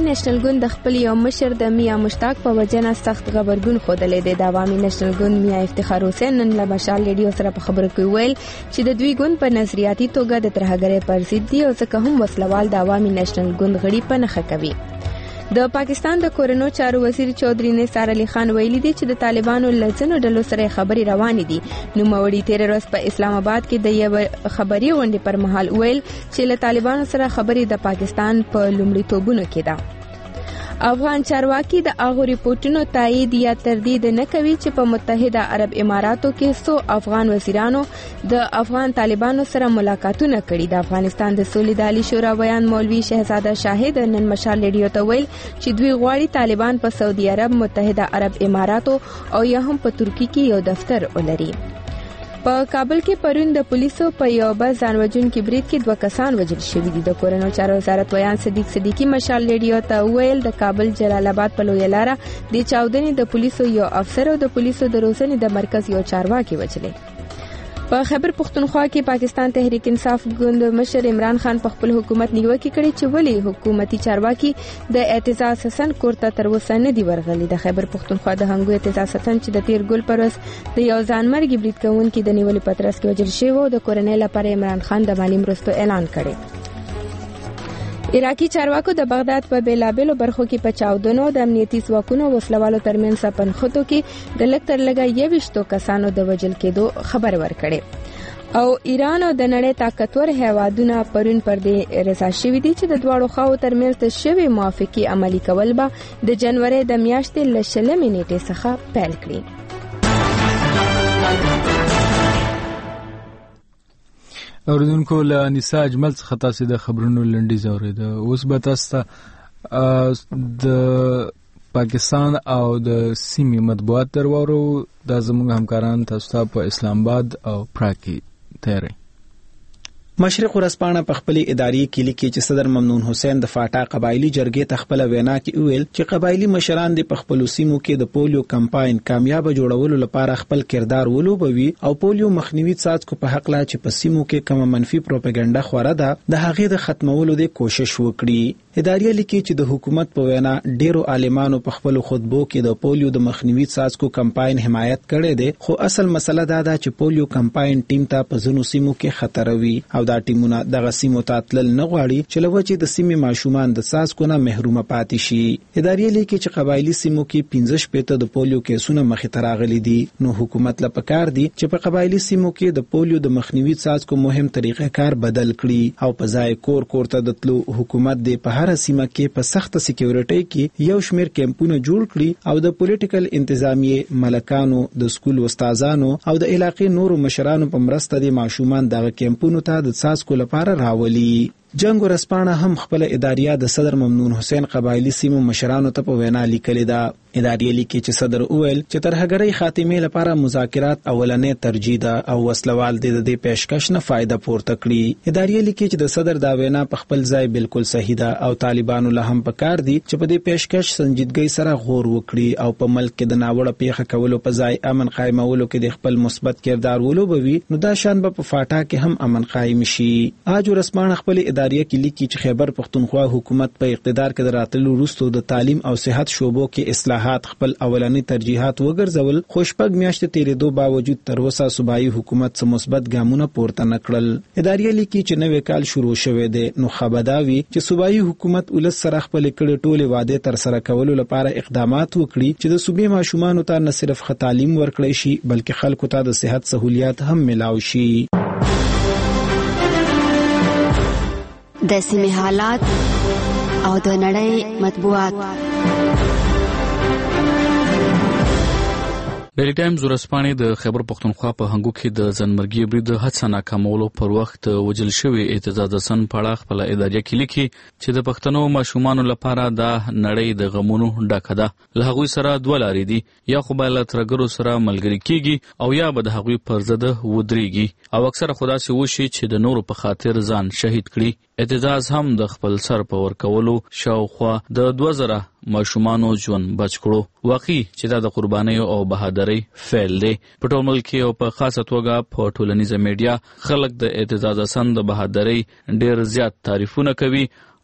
نېشنل ګوند د خپل یو مشر د میا مشتاق په وجنه سخت غبرګون خوده دی. د عوامي نېشنل ګوند میا افتخار حسین نن له مشال ریډیو سره په خبرو کې ویل چې د دوی ګوند په نظریاتي توګه د ترهګرۍ پر ضد دی او ځکه هم وسلوال د عوامي نېشنل ګوند غړي په نخښه کوي. د پاکستان د کورونو چارو وزیر چودري نثار علي خان ویلي دی چې د طالبانو لزنو ډلو سره خبري روانې دي. نو موري تیر ورځ په اسلام آباد کې د یو خبري غونډې پر مهال ویل چې له طالبانو سره خبري د پاکستان په لومړي توبونو کې ده. افغان چارواکي د هغو ریپورتونو تایید یا تردید نه کوي چې په متحده عرب اماراتو کې څو افغان وزیرانو د افغان طالبانو سره ملاقاتونه کړي. د افغانستان د سولې د عالی شورا بیان مولوي شهزاده شاهد نن مشال ریډیو ته ویل چې دوی غواړي طالبان په سعودي عرب، متحده عرب اماراتو او یا هم په ترکی کې یو دفتر ولري. په کابل کې پرون د پولیسو په یو بس ځان وژونکي برید کې دوه کسان وژل شوي دي. د کورونو چارو وزارت ویان صدیق صدیقي مشال ریډیو ته ویل د کابل جلال آباد په لویه لاره د چاودنې د پولیسو یو افسر او د پولیسو د روزنې د مرکز یو چارواکي وژلې. په خیبر پختونخوا کې پاکستان تحریک انصاف ګوند مشر عمران خان په خپل حکومت نیوکه کړې چې ولی حکومتي چارواکي د اعتزاز حسن کور ته تر اوسه نه دی ورغلي. د خیبر پختونخوا د هنګو اعتزاز حسن چې د تیر ګل پر ورځ د یو ځانمرګي برید کوونکي د نیولې پترس کې وژل شوی او د کورنۍ لپاره عمران خان د مالی مرستو اعلان کړی. عراقي چارواکو د بغداد په بیلابلو برخو کې په چاودنو د امنیتي ځواکونو وسلوالو ترمنځ سپنخطو کې د لږ تر لږه یویشتو کسانو د وژل کېدو خبر ورکړي. او ایران او د نړۍ طاقتور هیوادونه پرون پر دې رضا شوي دي چې د دواړو خواو ترمنځ د شوې موافقې عملي کول به د جنوري د میاشتې له شلمې نیټې څخه پیل کړي. اوریدونکو له نساء اجمل څخه تاسو د خبرونو لنډیز اوریده. اوس به تاسو د پاکستان او د سیمې مطبوعات درورو د زموږ همکاران تاسو په اسلام آباد او پراګ کې تیاری. مشرق ورځپاڼه په خپل اداري کې لیکي چې صدر ممنون حسین د فاټا قبایلی جرګې ته خپل وینا کې ویل چې قبایلی مشران د خپل سیمو کې د پولیو کمپاین کامیاب جوړولو لپاره خپل کردار ولوبوي او پولیو مخنیوي څاڅکو په حق لا چې په سیمو کې کوم منفي پروپاګاندا خوره ده د هغې د ختمولو د کوشش وکړي. اداري لیکي چې د حکومت په وینا ډیرو عالمانو په خپل خطبو کې د پولیو د مخنیوي څاڅکو کمپاین حمایت کړي دي، خو اصل مسله دا ده چې پولیو کمپاین ټیم ته په ځینو سیمو کې خطر وي او دا ټیمونه دغه سیمو ته تلل نه غواړي چې لوجه د سیمې ماشومان د څاڅکو نه محروم پاتې شي. اداري لیکي چې قبایلی سیمو کې پنځه شپږ د پولیو کیسونه مخې ته راغلي دي، نو حکومت لا پکار دي چې په قبایلی سیمو کې د پولیو د مخنیوي څاڅکو مهم طریقه کار بدل کړي او په ځای کور کور ته د تلو حکومت د په هر سیمه کې په سخت سکیورټي کې یو شمیر کیمپونه جوړ کړي او د پولیټیکل انتظامیه ملکانو د سکول استادانو او د علاقې نورو مشرانو په مرسته د ماشومان دغه کیمپونو ته د څاڅکو لپاره راولي. جنگ ورځپاڼه هم خپل اداریه د صدر ممنون حسین قبایلی سیمو مشرانو ته په وینا لیکلې ده. اداریه لیکي چې صدر اویل چې ترهګرۍ خاتمه لپاره مذاکرات اولنې ترجیح ده او وسلوال د دې پیشکش نه فائدہ پورته کړي. اداریه لیکي چې د صدر دا وینا په خپل ځای بالکل صحیح ده او طالبانو له هم پکار دي چې په دې پیشکش سنجیدګۍ سره غور وکړي او په ملک کې د ناوړه پیښه کولو په ځای امن قائمولو کې د خپل مثبت کردار ولوبوي، نو دا شان به په فاټا کې هم امن قائم شي. اج ورځپاڼه خپل اداریه کې لیکي چې خیبر پختونخوا حکومت په اقتدار کې د راتلو وروسته د تعلیم او صحت شوبو کې اصلاحات خپل اولنی ترجیحات وګرځول، خو شپږ میاشتې تیرېدو باوجود تر اوسه صوبایي حکومت څه مثبت ګامونه پورته نه کړل. اداریه لیکي چې نوې کال شروع شوی دی، نو خبرداوي چې صوبایي حکومت ولس سره خپل کړه ټوله وعده تر سره کولو لپاره اقدامات وکړي چې د صوبې ماشومانو ته نه صرف ښه تعلیم ورکړي شي بلکې خلکو ته د صحت سہولیات هم ملاوي شي. د سیمې حالات او د نړۍ مطبوعات. ډیلی ټایمز ورځپاڼې د خیبر پختونخوا په هنګو کې د ځانمرګي برید هڅه ناکامولو پر وخت وژل شوی اعتزاز حسن په اړه خپل اداریه کې لیکي چې د پښتنو ماشومانو لپاره دا نړۍ د غمونو ډکه ده. له هغوی سره دوه لارې دي، یا خو به له ترهګرو سره ملګري کیږي او یا به د هغوی پر ضد ودرېږي او اکثره خو داسې وشي چې د نورو په خاطر ځان شهید کړي. اعتزاز هم د خپل سر په ورکولو شاوخوا د دوه زره ماشومانو ژوند بچ کړو. واقعي چې دا د قربانۍ او بهادرۍ فعل دی. په ټول ملک او په خاصه توګه په ټولنیزه میډیا خلک د اعتزاز حسن د بهادرۍ ډېر زیات تعریفونه کوي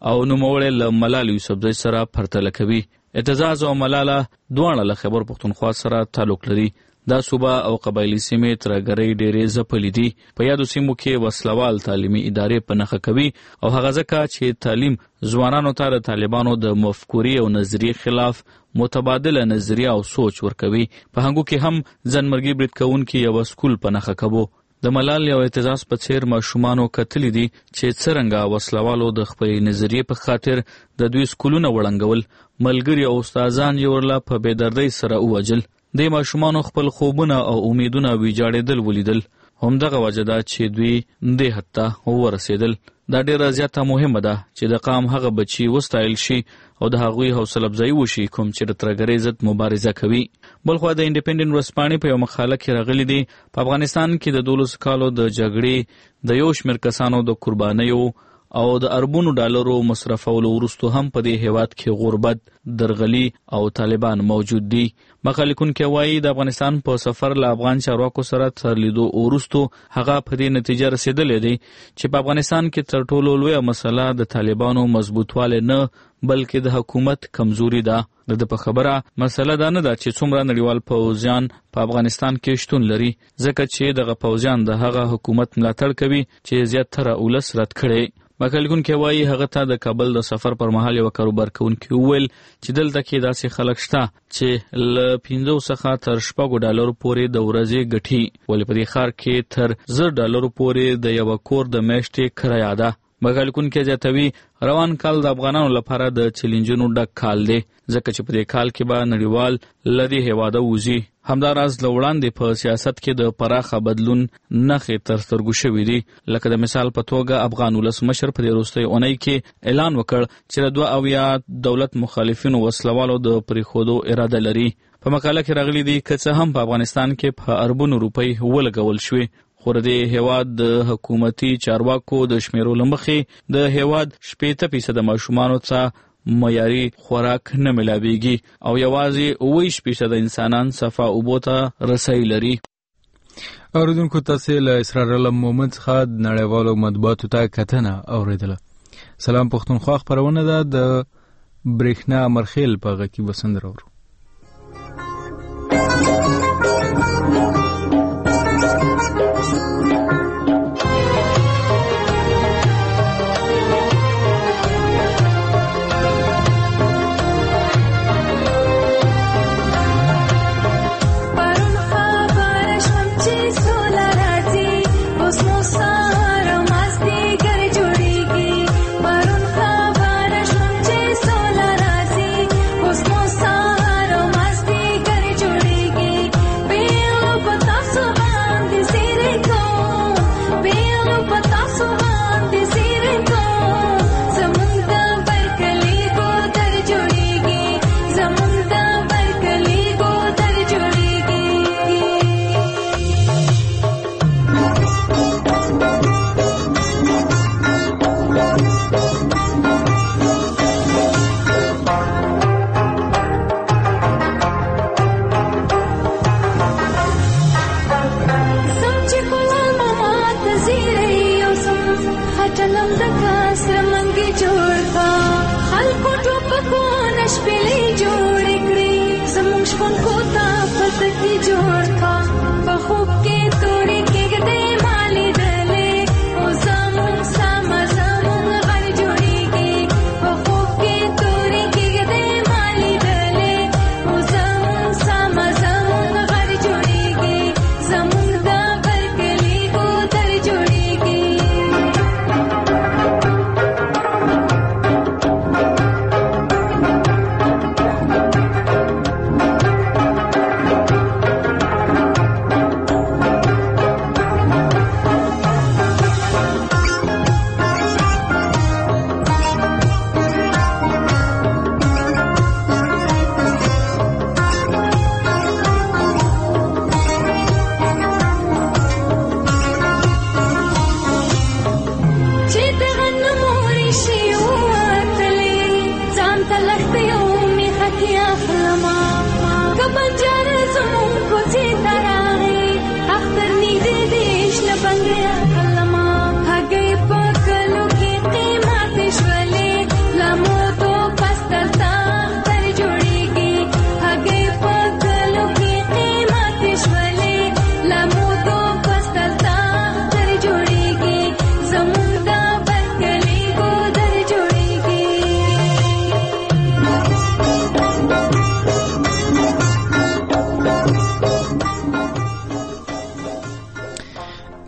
او نوموړی له ملال یوسفزۍ سره پرتله کوي. اعتزاز او ملاله دواړه له خیبر پښتونخوا سره تعلق لري. دا صوبه او قبایلی سیمې ترګرۍ ډېرې ځپلې دي. په یادو سیمو کې وسلوال تعلیمي ادارې په نښه کوي او هغه ځکه چې تعلیم ځوانانو ته د طالبانو د مفکورې او نظریې خلاف متبادله نظریه او سوچ ورکوي. په هنګو کې هم ځنمرګي برید کوونکي یو سکول په نښه کوو. د ملال یو اعتزاز په څیر ماشومانو کتلی دي چې څرنګه وسلوالو د خپلې نظریې په خاطر د دوی سکولونه وړنګول، ملګري او استادان یې ورله په بېدردۍ سره ووجل. د ماشومانو خپل خوبونه او امیدونه ویجاړېدل ولیدل. همدغه وجه ده چې دوی دې حد ته ورسېدل. دا ډېره زیاته مهمه ده چې د قام هغه بچي وستایل شي او د هغوی حوصله افزایي وشي کوم چې د ترګرۍ ضد مبارزه کوي. بلخوا د انډیپینډنټ ورځپاڼې په یو مقاله کې راغلي دي په افغانستان کې د دولس کالو د جګړې د یو شمېر کسانو د قربانیو او د اربونو ډالرو مصرفولو وروسته هم په دې هیواد کې غربت، درغلي او طالبان موجود دي. مقاله لیکونکی وایي د افغانستان په سفر له افغان چارواکو سره تر لیدو وروسته هغه په دې نتیجه رسېدلی دی چې په افغانستان کې تر ټولو لویه مسله د طالبانو مضبوطوالی نه بلکې د حکومت کمزوري ده. د ده په خبره مسله دا نه ده چې څومره نړیوال پوځیان په افغانستان کې شتون لري، ځکه چې دغه پوځیان د هغه حکومت ملاتړ کوي چې زیاتره ولس رد کړي. مقاله لیکونکی وایي هغه ته د کابل د سفر پر مهال یوه کاروبار کوونکي وویل چې دلته کې داسې خلک شته چې له پنځو څخه تر شپږو ډالرو پورې د ورځې ګټي، ولې په دې ښار کې تر زر ډالرو پورې د یوه کور د میاشتې کرایه ده. مقاله لیکونکی زیاتوي روان کال د افغانانو لپاره د چیلنجونو ډک کال دی، ځکه چې په دې کال کې به نړیوال له دې هېواده وځي. همداراز له وړاندې په سیاست کې د پراخه بدلون نښې تر سترګو شوي دي. لکه د مثال په توګه افغان ولسمشر په دې وروستۍ اونۍ کې اعلان وکړ چې د دوه اویا دولت مخالفینو وسلوالو د پرېښودو اراده لري. په مقاله کې راغلي دي که څه هم په افغانستان کې په اربونو روپۍ ولګول شوې، خو د هیواد د حکومتي چارواکو د شمیرو له مخې د هیواد شپېته فیصده ماشومانو ته معیاري خوراک نه ملاویږي او یوازې اووه فیصده انسانان صفا اوبو ته رسۍ لري. اوریدونکو تاسو له اسرار علم مومند څخه نړیوالو مطبوعاتو ته کتنه اوریدله. سلام پښتونخوا خبرونه ده د برېښنا مرخیل په غږ کې وسندر اورو.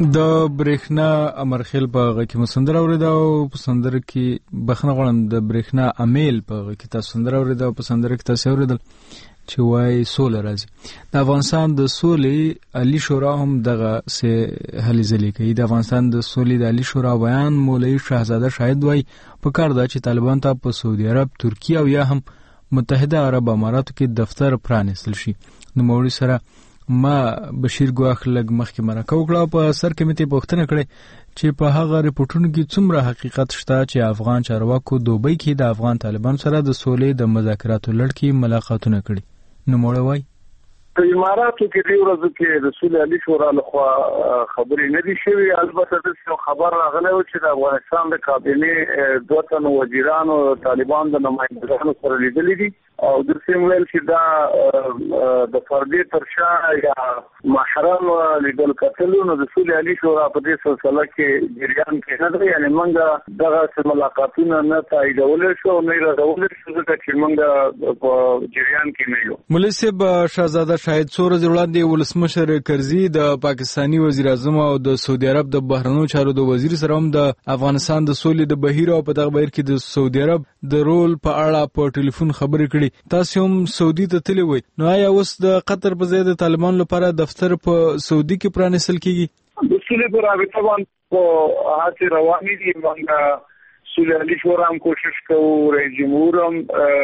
د برېښنا امرخیل په غږ کې مسندر اورېدا او په سندر کې بخنه غواړم د برېښنا امیل په غږ کې تاسو سندر اورېدا او په سندر کې تاسو اورېدل چې وای سوله راځي. د افغانستان د سولې علي شورا هم دغه سه هلې ځلې کوي. د افغانستان د سولې د علي شورا بیان مولوي شاهزاده شاهد وای په کار دا چې طالبان ته په سعودي عرب، ترکیه او یا هم متحده عرب اماراتو کې دفتر پرانیستل شي. نو مولوي سره ما بشیر ګواخ لګ مخکې مرکه وکړه په سر کې مې پوښتنه کړې چې په هغه ریپورتونو کې څومره حقیقت شته چې افغان چارواکو دوبۍ کې د افغان طالبان سره د سولې د مذاکراتو لړ کې ملاقاتونه کړي. نو موږ وای په اماراتو کې دی ورځ کې رسول علي شورا لخوا خبرې نه دي شوي. البته د خبر راغلی و چې د افغانستان د کابینې دوه تنه وزیرانو طالبان د نمائندګانو سره لیدلي دي او د سیم ویل چې دا د فردي ترشا یا محرم لیدل کتلو. نو د رسول علي شورا په دې سلسله کې جریان کې نه دی، یعنی موږ دغه ملاقاتونه نه تاییدول شو نه راغول شو چې موږ په جریان کې نه یو. مولوي صاحب شاهزاده شاهد څو ورځې وړاندې ولسمشر کرزي د پاکستاني وزیر اعظم او د سعودي عرب د بهرنیو چارو د وزیر سره هم د افغانستان د سولې د بهیر او په دغه بهیر کې د سعودي عرب د رول په اړه په ټلیفون خبرې کړي. تاسو هم سعودي ته تللی وئ، نو آیا اوس د قطر په ځای د طالبان لپاره دفتر په سعودي کې پرانیستل کیږي؟ د سولې په رابطه باندې په هڅې روانې دي. موږ سولې علي شورا هم کوشش کوو، رئیس جمهور هم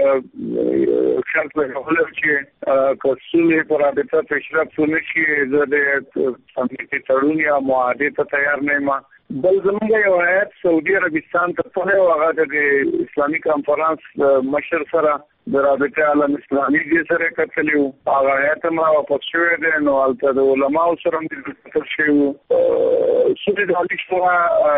شرط لګولی چې که سولې په رابطه پیشرفت ونه شي زه د امنیتي تړون یا معاهدې ته تیار نه یم. بل زموږ یو هیات سعودي عربستان ته تللی و، هغه د اسلامي کنفرانس مشر سره د رابطه عالم اسلامي دې سره کتلی و. هغه هیات هم راواپس شوی دی، نو هلته د علماو سره هم کتل شوي وو. سولې د علي شورا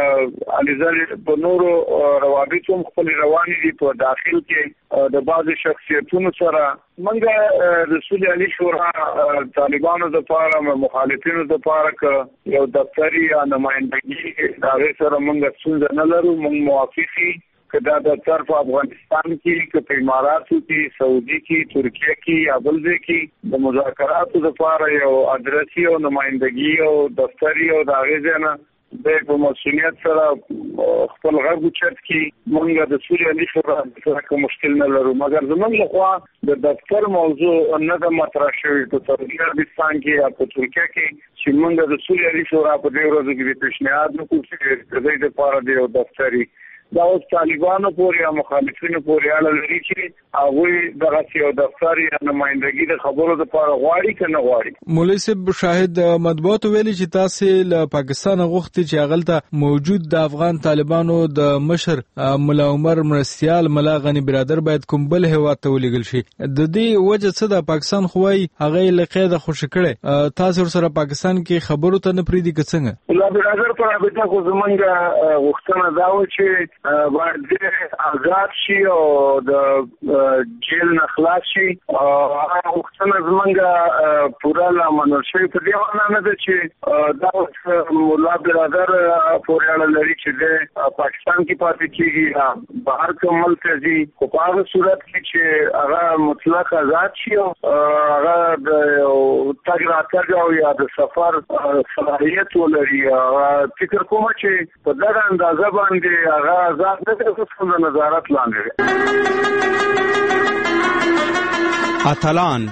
علیزالې په نورو روابطو هم خپلې روانې دي په داخل کې د بعضې شخصیتونو سره. موږ د سولې علي شورا طالبانو دپاره مخالفینو دپاره که یو دفتري یا نمایندګي د هغې سره موږ ستونزه نه لرو. موږ موافق یو که دا د طرف افغانستان کې، که په اماراتو کې، سعودي کې، ترکیه کې یا بل ځای کې د مذاکراتو دپاره یو ادرسي او نمایندګي او دفتري او د هغې ځای نه د په مسؤلیت سره خپل غږ اوچت کړي. موږ د سولې علي شورا سره کوم مشکل نه لرو، مګر زموږ لخوا د دفتر موضوع نه ده مطرح شوې په سعودي عربستان کې یا په ترکیه کې چې موږ د سولې علي شورا په دې ورځو کې پیشنهاد وکړو چې د دې لپاره د یو دفتري دا اوس طالبانو پورې یا مخالفینو پورې اړه لري چې هغوی دغسې یو دفتر یا نمایندګي د خبرو دپاره غواړي که نه غواړي. مولوي صاحب شاهد مطبوعاتو ویلي چې تاسې له پاکستانه غوښتي چې هغلته موجود د افغان طالبانو د مشر ملا عمر مرستیال ملا غني برادر باید کوم بل هیواد ته ولېږل شي. د دې وجه څه ده؟ پاکستان خو وایي هغه یې له قیده خوشي کړی، تاسې ورسره پاکستان کې خبرو ته نه پرېږدي که څنګه؟ ملا برادر په رابطه خو زموږ غوښتنه دا وه چې باید آزاد شي او د جیل نه خلاص شي. هغه غوښتنه زموږ پوره لا منل شوې. په دې معنا نه ده چې دا ملا برادر پورې اړه لري چې د پاکستان کې پاتې کېږي یا بهر کوم ملک ته ځي، خو په هغه صورت کې چې هغه مطلق آزاد شي او هغه د تګ راتګ او یا د سفر صلاحیت ولري. فکر کوم چې په دغه اندازه باندې هغه آزاد نه دی، خو د نظارت لاندې دی. اتلان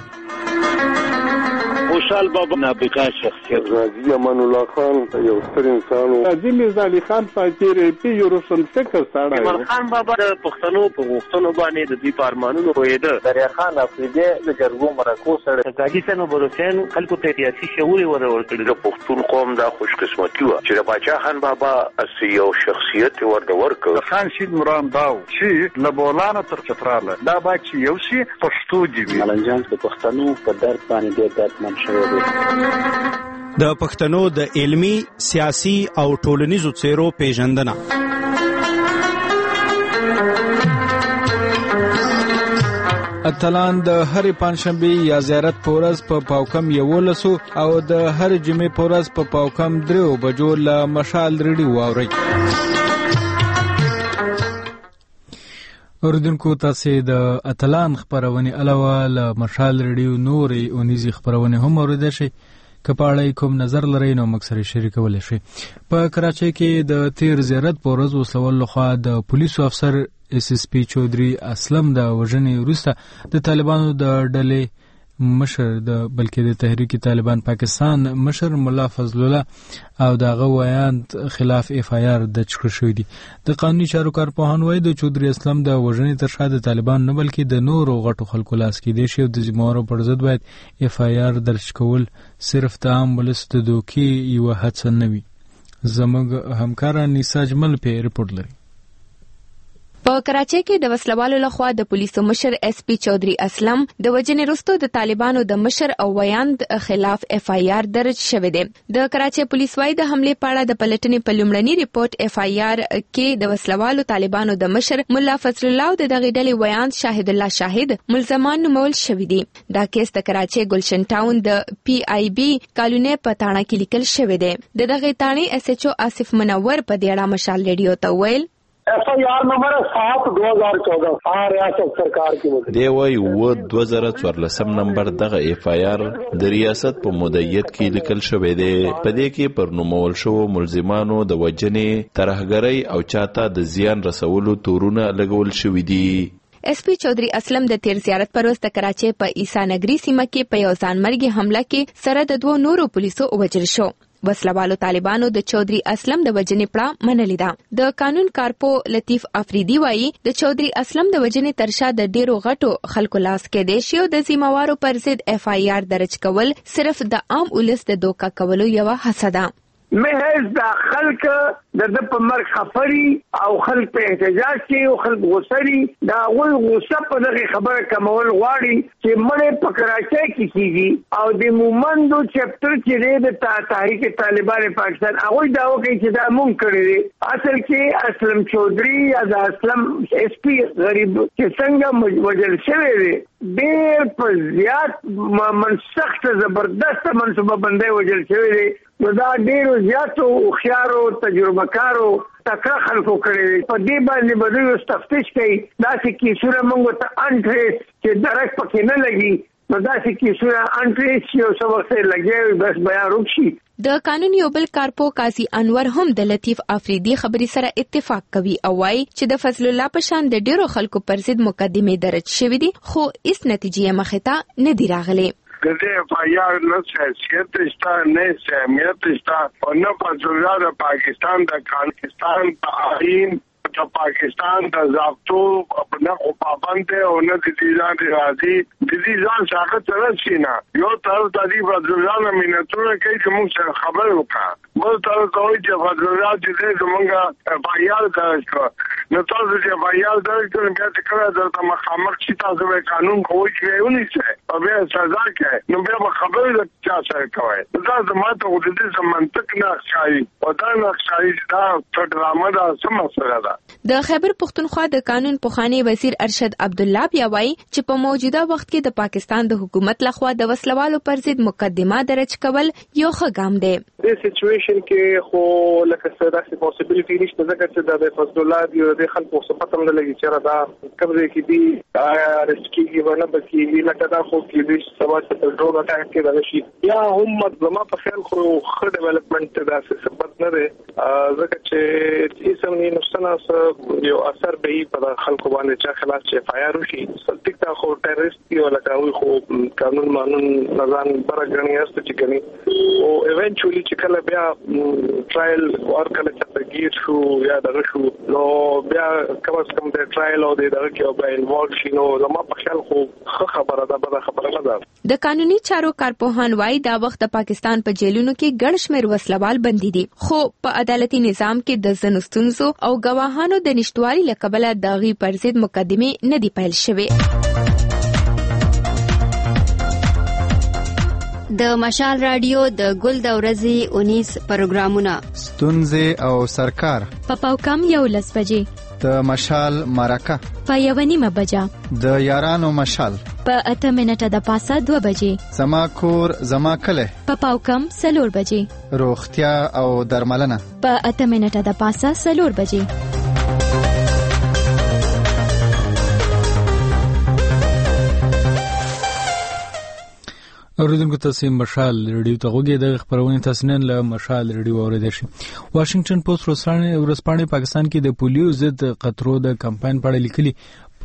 خوشحال بابا نابغه شخصیت، غازی امان الله خان یو ستر انسان و، غازی میرزا علي خان فاطر پی یو روشن فکر ساړی، ایمان خان بابا د پښتنو په غوښتنو باندې د دوی په ارمانونو پوهېده، دریا خان افریدي د جرګو مرکو سره، غازي سنو بروسین خلکو ته سیاسي شعور ور ورکړي. د پښتون قوم دا خوش قسمتي و چې د باچا خان بابا اس یو شخصیت ورته ورکړ. خان شید مرام داو چې لبولانه تر چتراله دا با چې یو شي پښتو دی وی ملنجان د پښتنو په درد باندې ډېر درد د پښتنو د علمی، سیاسي او ټولنیزو څیرو پیژندنه. اتلان د هرې پنځشنبې یا زیارت په ورځ په پاوکم یولسو او د هرې جمعې په ورځ په پاوکم دریو بجو له مشال ریډیو واورئ. اوریدونکو تاسې د اتلان خپرونې علاوه له مشال ریډیو نورې اونیزې خپرونې هم اوریدلی شئ کپاړی کوم نظر لري نو مکسر شریکول شي. په کراچۍ کې د تیر زیارت په ورځ وسلوال لخوا د پولیسو افسر اس اس پی چودري اسلم د وژنې وروسته د طالبانو د ډلې مشر د بلکې د تحریک طالبان پاکستان مشر مولا فضل الله او دغه ویاند خلاف اف آی آر د چکر شوې دي. د قانوني چارو کارپوهان وایي د چودري اسلم د وژنې تر شا د طالبان نه بلکې د نورو غټو خلکو لاس کې دی شي او د ذمہوارو پر ضد باید اف آی آر درج کول صرف د عام ولس د دوکې یو هڅه نه وي. زموږ همکار نیسا جمل په ریپورت لري. په کراچۍ کې د وسلوالو لخوا د پولیسو مشر اس پی چودري اسلم د وژنې وروسته د طالبانو د مشر او ویاند خلاف اف آی آر درج شوی دی. د کراچۍ پولیس وايي د حمله په اړه د پلټنې په لومړني ریپورت اف آی آر کې د وسلوالو طالبانو د مشر مولا فضل الله او د دغه ډلې ویاند شاهد الله شاهد ملزمان نومول شوی دی. دا کیس د کراچۍ ګلشن ټاون د پی آی بی کالونی په تاڼه کې لیکل شوی دی. د دغه تاڼې اس ایچ او آصف منور په دې اړه مشال ریډیو ته ویل ایف آئی آر نمبر سات دو ہزار چودہ ریاست سرکار کی دی وای و دو ہزار چورلسم نمبر دغه ایف آئی آر د ریاست په مدیریت کې لیکل شوی دی. په دې کې پر نومول شو ملزمانو د وجنې ترهګرۍ او چاته د زیان رسولو تورونه لګول شوی دي. اس پی چودري اسلم د تیر زیارت پر وروسته کراچۍ په عیسی نګری سیمه کې په یو ځانمرګي حمله کې سره د دوه نورو پولیسو وژل شو. وسلوالو طالبانو د چودري اسلم د وژنې پړه منلې ده. د قانون کارپو لطیف افریدي وایي د چودري اسلم د وژنې ترشا د ډیرو غټو خلکو لاس کې دی شي او د ذمہوارو پر ضد اف آی آر درج کول صرف د عام ولس د دوکا کولو یو هڅه ده. محض دا خلق د د په مرګ خفري او خلق په احتجاج کې او خلق غوسري دا غوي غوسه په دغه خبره کمول غواړي چې مړې په کراچۍ کې کیږي او د مومندو چپټر چې د تحریک طالبان پاکستان هغه دا وایي چې دا مونږ کړی دی. اصل کې اسلم چودري یا د اسلم اس پی غریب چې څنګه وجل شوی دی ډېر په زیات منسخت زبردست منصوبه بندي وجل شوی دی. نو دا ډیرو زیاتو خيارو تجربه کارو تکړه خلکو کړي په دې باندې بدوي تفتیش کوي. دا چې کیسونه موږ ته انټریس چې درک پکې نه لګي نو دا چې کیسونه انټریس یو څه وخت لګي بس بیا روشي. د قانون یو بل کارپو قاضي انور هم د لطیف افریدي خبري سره اتفاق کوي او وايي چې د فضل الله په شان د ډیرو خلکو پر ضد مقدمه درج شوې دي خو هیڅ نتیجې مخې ته نه دی راغلي. کله فایار نه حیثیت شته نه سمیت شته او نه په پاکستان د پاکستان په آئین د پاکستان د ضابطو نه خو پابند او نه د دې ځان راځي د دې ځان څخه تر شينه یو تر د دې فضلانه مينتونه کوي چې موږ سره خبر وکړه بل تر کوي چې فضلات دې زمونږه فایار کړو نو تاسو چې فایار درته بیا څنګه درته مخامخ شي تاسو به قانون کوی چې ونی څه او بیا سزا کوي نو بیا خبر د چا سره کوي دا زموږ ته د دې منطق نه ښایي او دا نه ښایي دا ډرامه ده سم مسله ده. د خیبر پختونخوا د قانون پوخانی وزیر ارشد عبد الله بیا وایي چې په موجوده وخت کې د پاکستان د حکومت لخوا د وسلوالو پر ضد مقدمه درج کول یو ښه ګام دی. د سچويشن کې خو لکه څه داسې پوسیبিলিټی نشته ځکه چې د فضل الله دی د خلکو څخه پته نه لګي چې دا کومه کې دی رسکیږي ونه بکیږي لکه دا خو کې د سبا څخه ډرون اٹیک کې راشي یا هم زما په خیال خو ښه ډیولپمنٹ دا څه سبب نه دی ځکه چې هیڅ هم نه نشته یو اثر به په خلکو باندې چې خلاص چې فایر وشي صدق تا خو ټیرریست دی ولا کوي خو قانون قانون نظام برګنی است چې کني او ایونچولی چې کله بیا ټرایل ورکړل چې تغییر شو یا دغه شو نو بیا کوم کم د ټرایل او دغه کې به انوالو شي نو زما په خیال خو خبره ده به خبره نه ده. د قانوني چارو کارپوهان وايي دا وخت د پاکستان په جیلونو کې ګڼ شمېر وسلوال بندي دي خو په عدالتي نظام کې د ځینو ستونزو او ګواهانو د نشټوالي له کبله د غي پر ضد مقدمه نه دی پیل شوې. د مشال رادیو د ګل د ورځې اونیس پروګرامونه ستونزې او سرکار په پاوکم یو لس بجې د مشال مرکه په یو نیمه بجه د یارانو مشال په اته منټه د پاسه دوه بجې زما کور زما کله په پاوکم سلور بجې روغتیا او درملنه په اته منټه د پاسه سلور بجې. اوریدونکو تاسو مشال ریډیو ته غوږی د خبرونه تاسو نن له مشال ریډیو اوریدئ شئ. واشنگټن پوسټ ورځپاڼه پاکستان کې د پولیو ضد قطرو د کمپاین په اړه لیکلي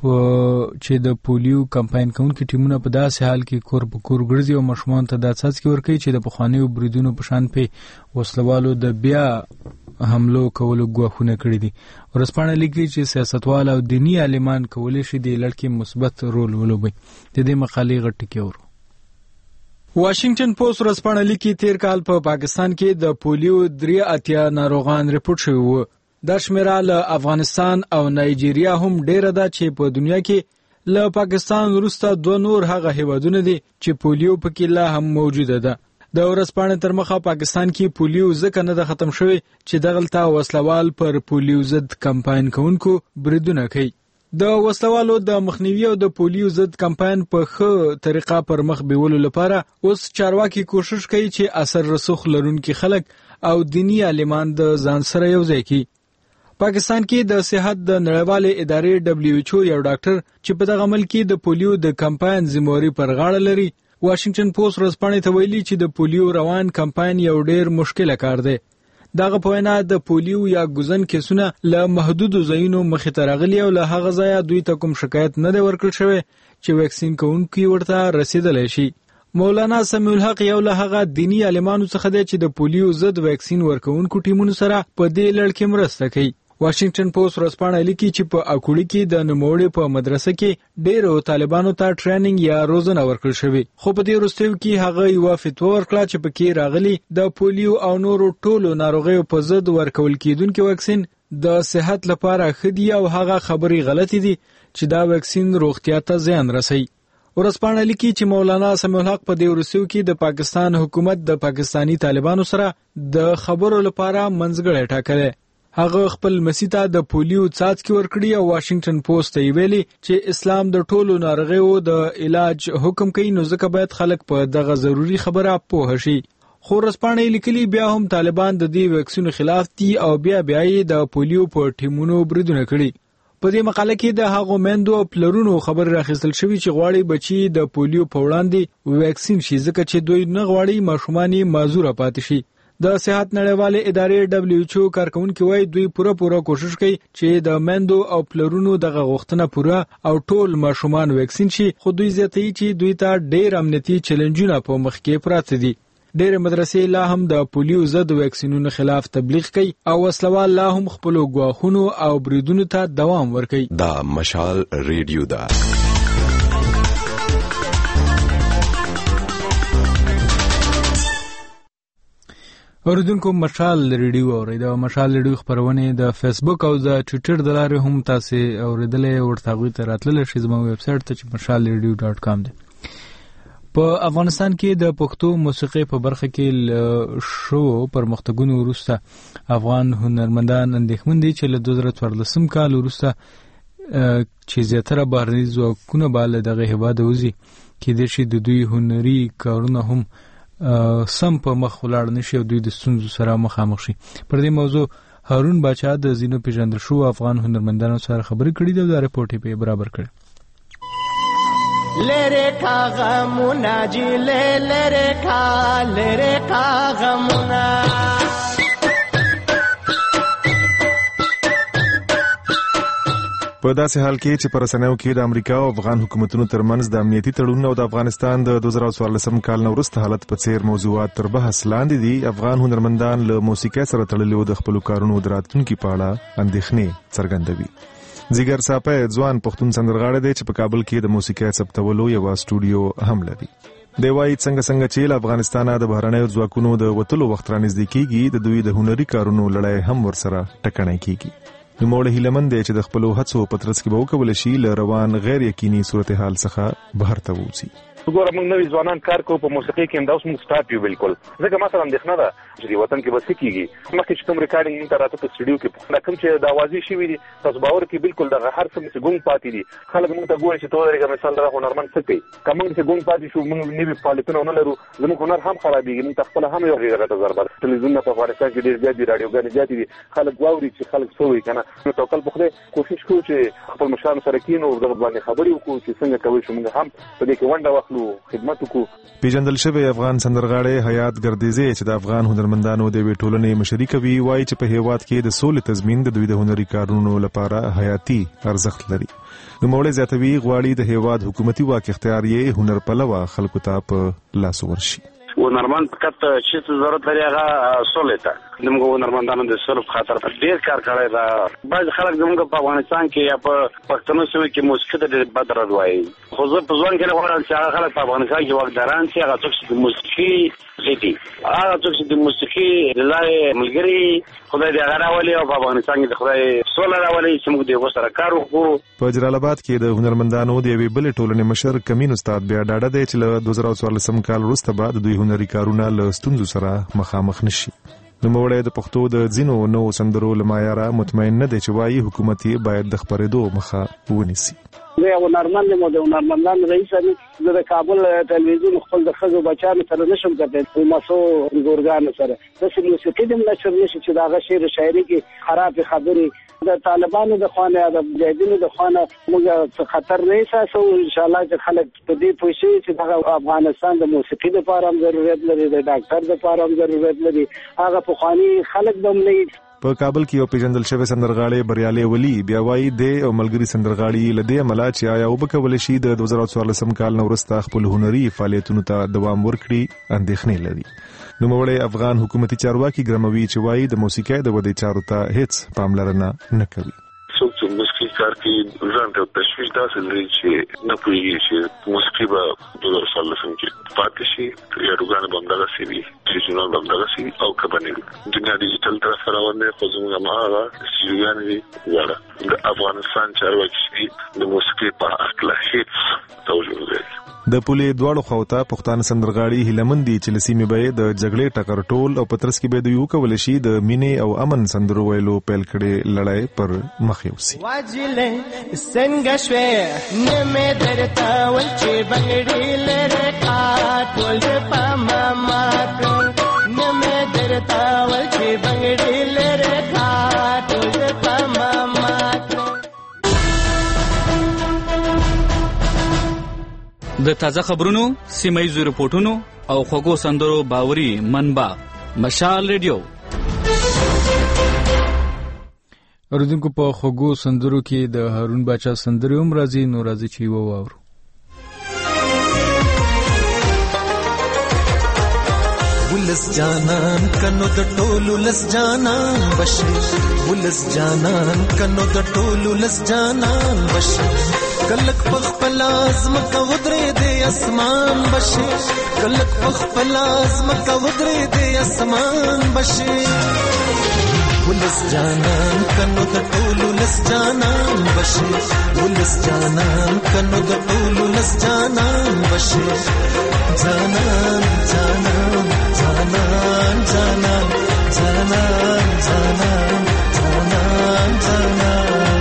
چې د پولیو کمپاین کوونکي ټیمونه په داسې حال کې کور په کور ګرځي او مشمون ته د څاڅکي ورکوي چې د پخوانیو بریدونو په شان په وسلوالو د بیا حملو کولو غواخونه کړی دي. ورځپاڼه لیکي چې سیاستوال او دینی عالمان کولای شي د لړکې مثبت رول ولوبي. د دې مقالې غټ کې ورو واشنگټن پوسټ ورځپاڼه لیکي تیر کال په پا پاکستان کې د پولیو درې اتیا ناروغان ریپورت شوي وو. دا شمیره له افغانستان او نایجیریا هم ډیره ده چې په دنیا کې له پاکستان وروسته دوه نور هغه هیوادونه دي چې پولیو پکې لا هم موجوده ده. د ورځپاڼې تر مخه پاکستان کې پولیو ځکه نه ده ختم شوی چې دغلته وسلوال پر پولیو ضد کمپاین کوونکو بریدونه کوي. د وسلوالو د مخنیوي او د پولیو ضد کمپاین په ښه طریقه پر مخ بیولو لپاره اوس چارواکي کوشش کوي چې اثر رسوخ لرونکي خلک او دینی عالمان د ځان سره یوځای کړي. پاکستان کې د صحت د نړیوالې ادارې دبليو ایچ او یو ډاکټر چې په دغه عمل کې د پولیو د کمپاین ذمہواری پر غاړه لري واشنگټن پوسټ ورځپاڼې ته ویلي چې د پولیو روان کمپاین یو ډیر مشکل کار دی. دغه په وینا د پولیو یا ګوزن کیسونه له محدودو ځایونو مخې ته راغلي او له هغه ځایه دوی ته کوم شکایت نه دی ورکړل شوی چې ویکسین کوونکي ورته رسیدلی شي. مولانا سمیع الحق یو له هغه دینی عالمانو څخه دی چې د پولیو ضد ویکسین ورکوونکو ټیمونو سره په دې لړ کې مرسته کوي. واشنگټن پوسټ ورځپاڼه لیکي چې په اکوړي کې د نوموړي په مدرسه کې ډېرو طالبانو ته ټریننګ یا روزنه ورکړل شوې خو په دې وروستیو کې هغه یو فتوا ورکړه چې پکې راغلي د پولیو او نورو ټولو ناروغیو په ضد ورکول کېدونکي ویکسین د صحت لپاره ښه دي او هغه خبرې غلطې دي چې دا ویکسین روغتیا ته زیان رسوي. ورځپاڼه لیکي چې مولانا سمیع الحق په دې وروستیو کې د پاکستان حکومت د پاکستانی طالبانو سره د خبرو لپاره منځګړی ټاکلی. هغه خپل مسیته د پولیو څاڅکي ورکړي او واشنگټن پوسټ ته ویلي چې اسلام د ټولو ناروغیو د علاج حکم کوي نو ځکه باید خلک په دغه ضروری خبره پوه شي. خو ورځپاڼه لیکلي بیا هم طالبان د دې ویکسینو خلاف دي او بیا بیا یې د پولیو په ټیمونو بریدونه کړي. په دې مقاله کې د هغو میندو او پلرونو خبر راخیستل شوی چې غواړي بچي د پولیو په وړاندې ویکسین شي ځکه چې دوی نه غواړي ماشومان یې معذور پاتې شي. د صحت نړیوالې ادارې دبليو ایچ او کارکونکو وایي دوی پوره پوره کوشش کوي چې د میندو او پلرونو دغه غوښتنه پوره او ټول ماشومان ویکسین شي خو دوی زیاتوي چې دوی ته ډېر امنیتي چیلنجونه په مخ کې پراته دي. ډېر مدرسې لا هم د پولیو ضد ویکسینونو خلاف تبلیغ کوي او وسلوال لا هم خپل غواخونو او بریدونو ته دوام ورکوي. دا مشال ریډیو دا اوریدونکو مشال ریډیو اورئ. د مشال ریډیو خبرونه د فیسبوک او د ټوئیټر د لارې هم تاسو اوریدلې ورته غوښتل ته راتلل شي زموږ ویب سټ ته چې مشال ریډیو ډاټ کام دی. په افغانستان کې د پښتو موسیقي په برخه کې شو پرمختګونو وروسته افغان هنرمندان اندېښمن دي چې له دوه زره څوارلسم کال وروسته چې زیاتره بهرني ځواکونه به له دغه هېواده وځي کېدای شي د دوی هنري کارونه هم سم په مخ ولاړ نشي او دوی د ستونزو سره مخامخ شي. پر دې موضوع هارون باچا د زینو پیژندل شو افغان هنرمندانو سره خبرې کړې ده او دا رپورټ یې برابر کړ. لره کا غمونه جی لره کا لره کا غمونه په داسې حال کې چې پر رسنیو کې د امریکا او افغان حکومتونو ترمنځ د امنیتي تړونونو او د افغانستان د دوه زره څوارلسم کال نه وروسته حالت په څیر موضوعات تر بحث لاندې دي افغان هنرمندان له موسیقۍ سره تړلي د خپل کارونو د راتلونکي په اړه اندېښنې څرګندوي. زیګر صاحب ځوان پښتون سندرغاړی دی چې په کابل کې د موسیقۍ ثبتولو یو استودیو هم لري. دی وايي څنګه څنګه چې له افغانستانه د بهرنیو ځواکونو د وتلو وخت رانږدې کیږي د دوی د هنري کارونو لړۍ هم ورسره ټکنۍ کیږي. نوموړی هیلمن دی چې د خپلو هڅو په ترڅ کې به وکولی شي له روان غیر یقیني صورتحال څخه بهر ته ووځي. ګوره موږ نوې ځوانان کار کوو په موسیقۍ کې هم دا اوس موږ سټارټ یو بالکل ځکه مثلا اندېښنه ده چې وطن کې بس کیږي مخکې چې کوم ریکارډینګ موږ راته په سټډیو کې دا کوم چې د اوازې شوی دي تاسو باور کې بالکل د هر څه چې ګونګ پاتې دي خلک موږ ته ګوري چې توه درګه مثال دا هنرمند څه کوي کوم چې ګونګ پاتې شو موږ نیوی فعالیتونه نه لرو زموږ هنر هم خرابېږي موږ خپل هم یو غیرت ضربه تلویزیون په افغانستان کې ډېر زیات دي رادیوګانې زیات دي خلک واوري چې خلک څه وایي کنه نو توکل په خدای کوشش کوو چې خپل مشرانو سره کینو او دغه باندې خبرې وکړو چې څنګه کوي چې موږ هم په دې کې ونډه واخلو خدمت وکړو پیژندل شوی افغان سندرغاړی حیات ګردیزی چې د افغان هنرمندانو د وی ټولنې مشري کوي وایي چې په هیواد کې د سولې تضمین د دوی د هنري کارونو لپاره حیاتي ارزښت لري نو موږ زیاتوي غواړي د هیواد حکومتي واک اختیار یې هنر پلوه خلکو ته په لاس ورشي هنرمند فقط چې ضرورت لري هغه سولې ته زموږ هنرمندانو د سولې په خاطر ډېر کار کړی دا بعض خلک زموږ په افغانستان کې یا په پښتنو سیمه کې موسیقي ته ډېر بد رد وایي خو زه په ځوان کې غواړم چې هغه خلک په افغانستان کې واکداران شي هغه څوک چې د موسیقي غټي هغه څوک چې د موسیقي د لارې ملګري خدای دې هغه راولي او په افغانستان کې د خدای سوله راولي چې موږ دې سره کار وکړو په جلال آباد کې د هنرمندانو د یوې بلې ټولنې مشر کمین استاد بیا ډاډه دی چې له دوه زره څوارلسم کال وروسته بعد دوی هنري کارونه له ستونزو سره مخامخ نشي نوموړی د پښتو د ځینو نوو سندرو له معیاره مطمئن نه دی چې وایي حکومت یې باید د خپرېدو مخه ونیسي زه یو هنرمند یم او د هنرمندانو رئیس یم زه د کابل تلویزیون خپل د ښځو بچیانو سره نشم کتلی مسو ګورګانو سره داسې موسیقي دې هم نشر نشي چې د هغه شعر و شاعري کې خرابې خبرې د طالبانو د خوا نه یا د مجاهدینو د خوا نه موږ څه خطر نه احساسوو انشاءالله چې خلک په دې پوه شي چې دغه افغانستان د موسیقي دپاره هم ضرورت لري د ډاکټر دپاره هم ضرورت لري هغه پخواني خلک به هم نه په کابل کې یو پیژندل شوی سندرغاړی بریالي ولی بیا وایي د او ملګری سندرغاړي لدې عمله چې آیا وبکول شي د دوه زره څوارلسم کال نو وروسته خپل هنري فعالیتونو ته دوام ورکړي اندېښنې لري نو موږ افغان حکومتي چارواکي ګرموي چې وایي د موسیقۍ د ودې چارو ته هیڅ پاملرنه نه کوي څوک چې موسیقي کار کې ځان ته تشویش داسې لري چې نه پوهېږي چې موسیقي به دوه زره څوارلسم کې پاتې شي یاډوګانې به همدغسې وي ټلویزیونونه به همدغسې وي او که به نه وي دنیا ډیجیټل طرف ته روان دی خو زموږ هماغه سټډیوګانې دي واړه د افغانستان چارواکي چې دي د موسیقي په هکله هېڅ توجه نه لري د پولې دواړو خواته پښتانه سندرغاړي هیلهمند دي چې له سیمې به د جګړې ټکر ټول او په ترڅ کې به دوی وکولی شي د مینې او امن سندرو ویلو پیل کړې لړۍ پر مخ یوسي واجلې څنګه شوې نه مې درته ول چې بنګړي لره کا ټول په ماما نه مې درته ول چې بنګړي لره کا ټول په ماما د تازه خبرونو سیمایي رپورټونو او خوږو سندرو باوري منبع مشال ریډیو اوردونکو په خوږو سندرو کې د هارون باچا سندرې هم راځي نو راځي چې و واورو ولس جانان کنو د ټولو لس جانان بشي ولس جانان کنو د ټولو لس جانان بشي کلک پخپل ازمکه ودرې د اسمان بشي کلک پخپل ازمکه ودرې د اسمان بشي ولس جانان کنو د ټولو لس جانان بشي ولس جانان کنو د ټولو لس جانان بشي جانان جانان جانان جانان جانان جانان جانان جانان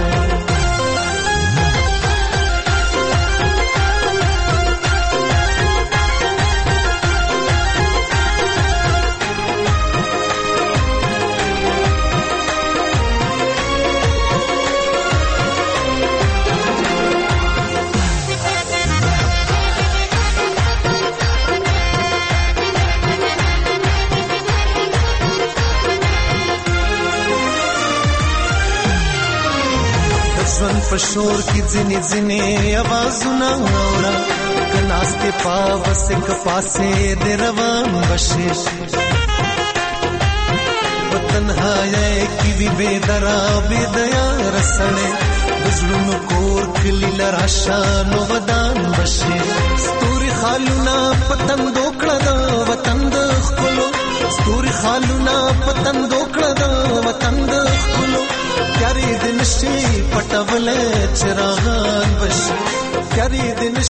پشور کی ځنې ځنې आवाजونه اورا کناسته پاوسه ک پاسه د روان بشي وطن هاي کی وی بے درا بے دیا رسړې بزړونو کور کلی لراشا نو ودان بشي ستوري خالونه پتن دوکړه د وطن د خلو ستوري خالونه پتن دوکړه د وطن د خلو پیاری دن شي پټول چراغان بشي پیاری دن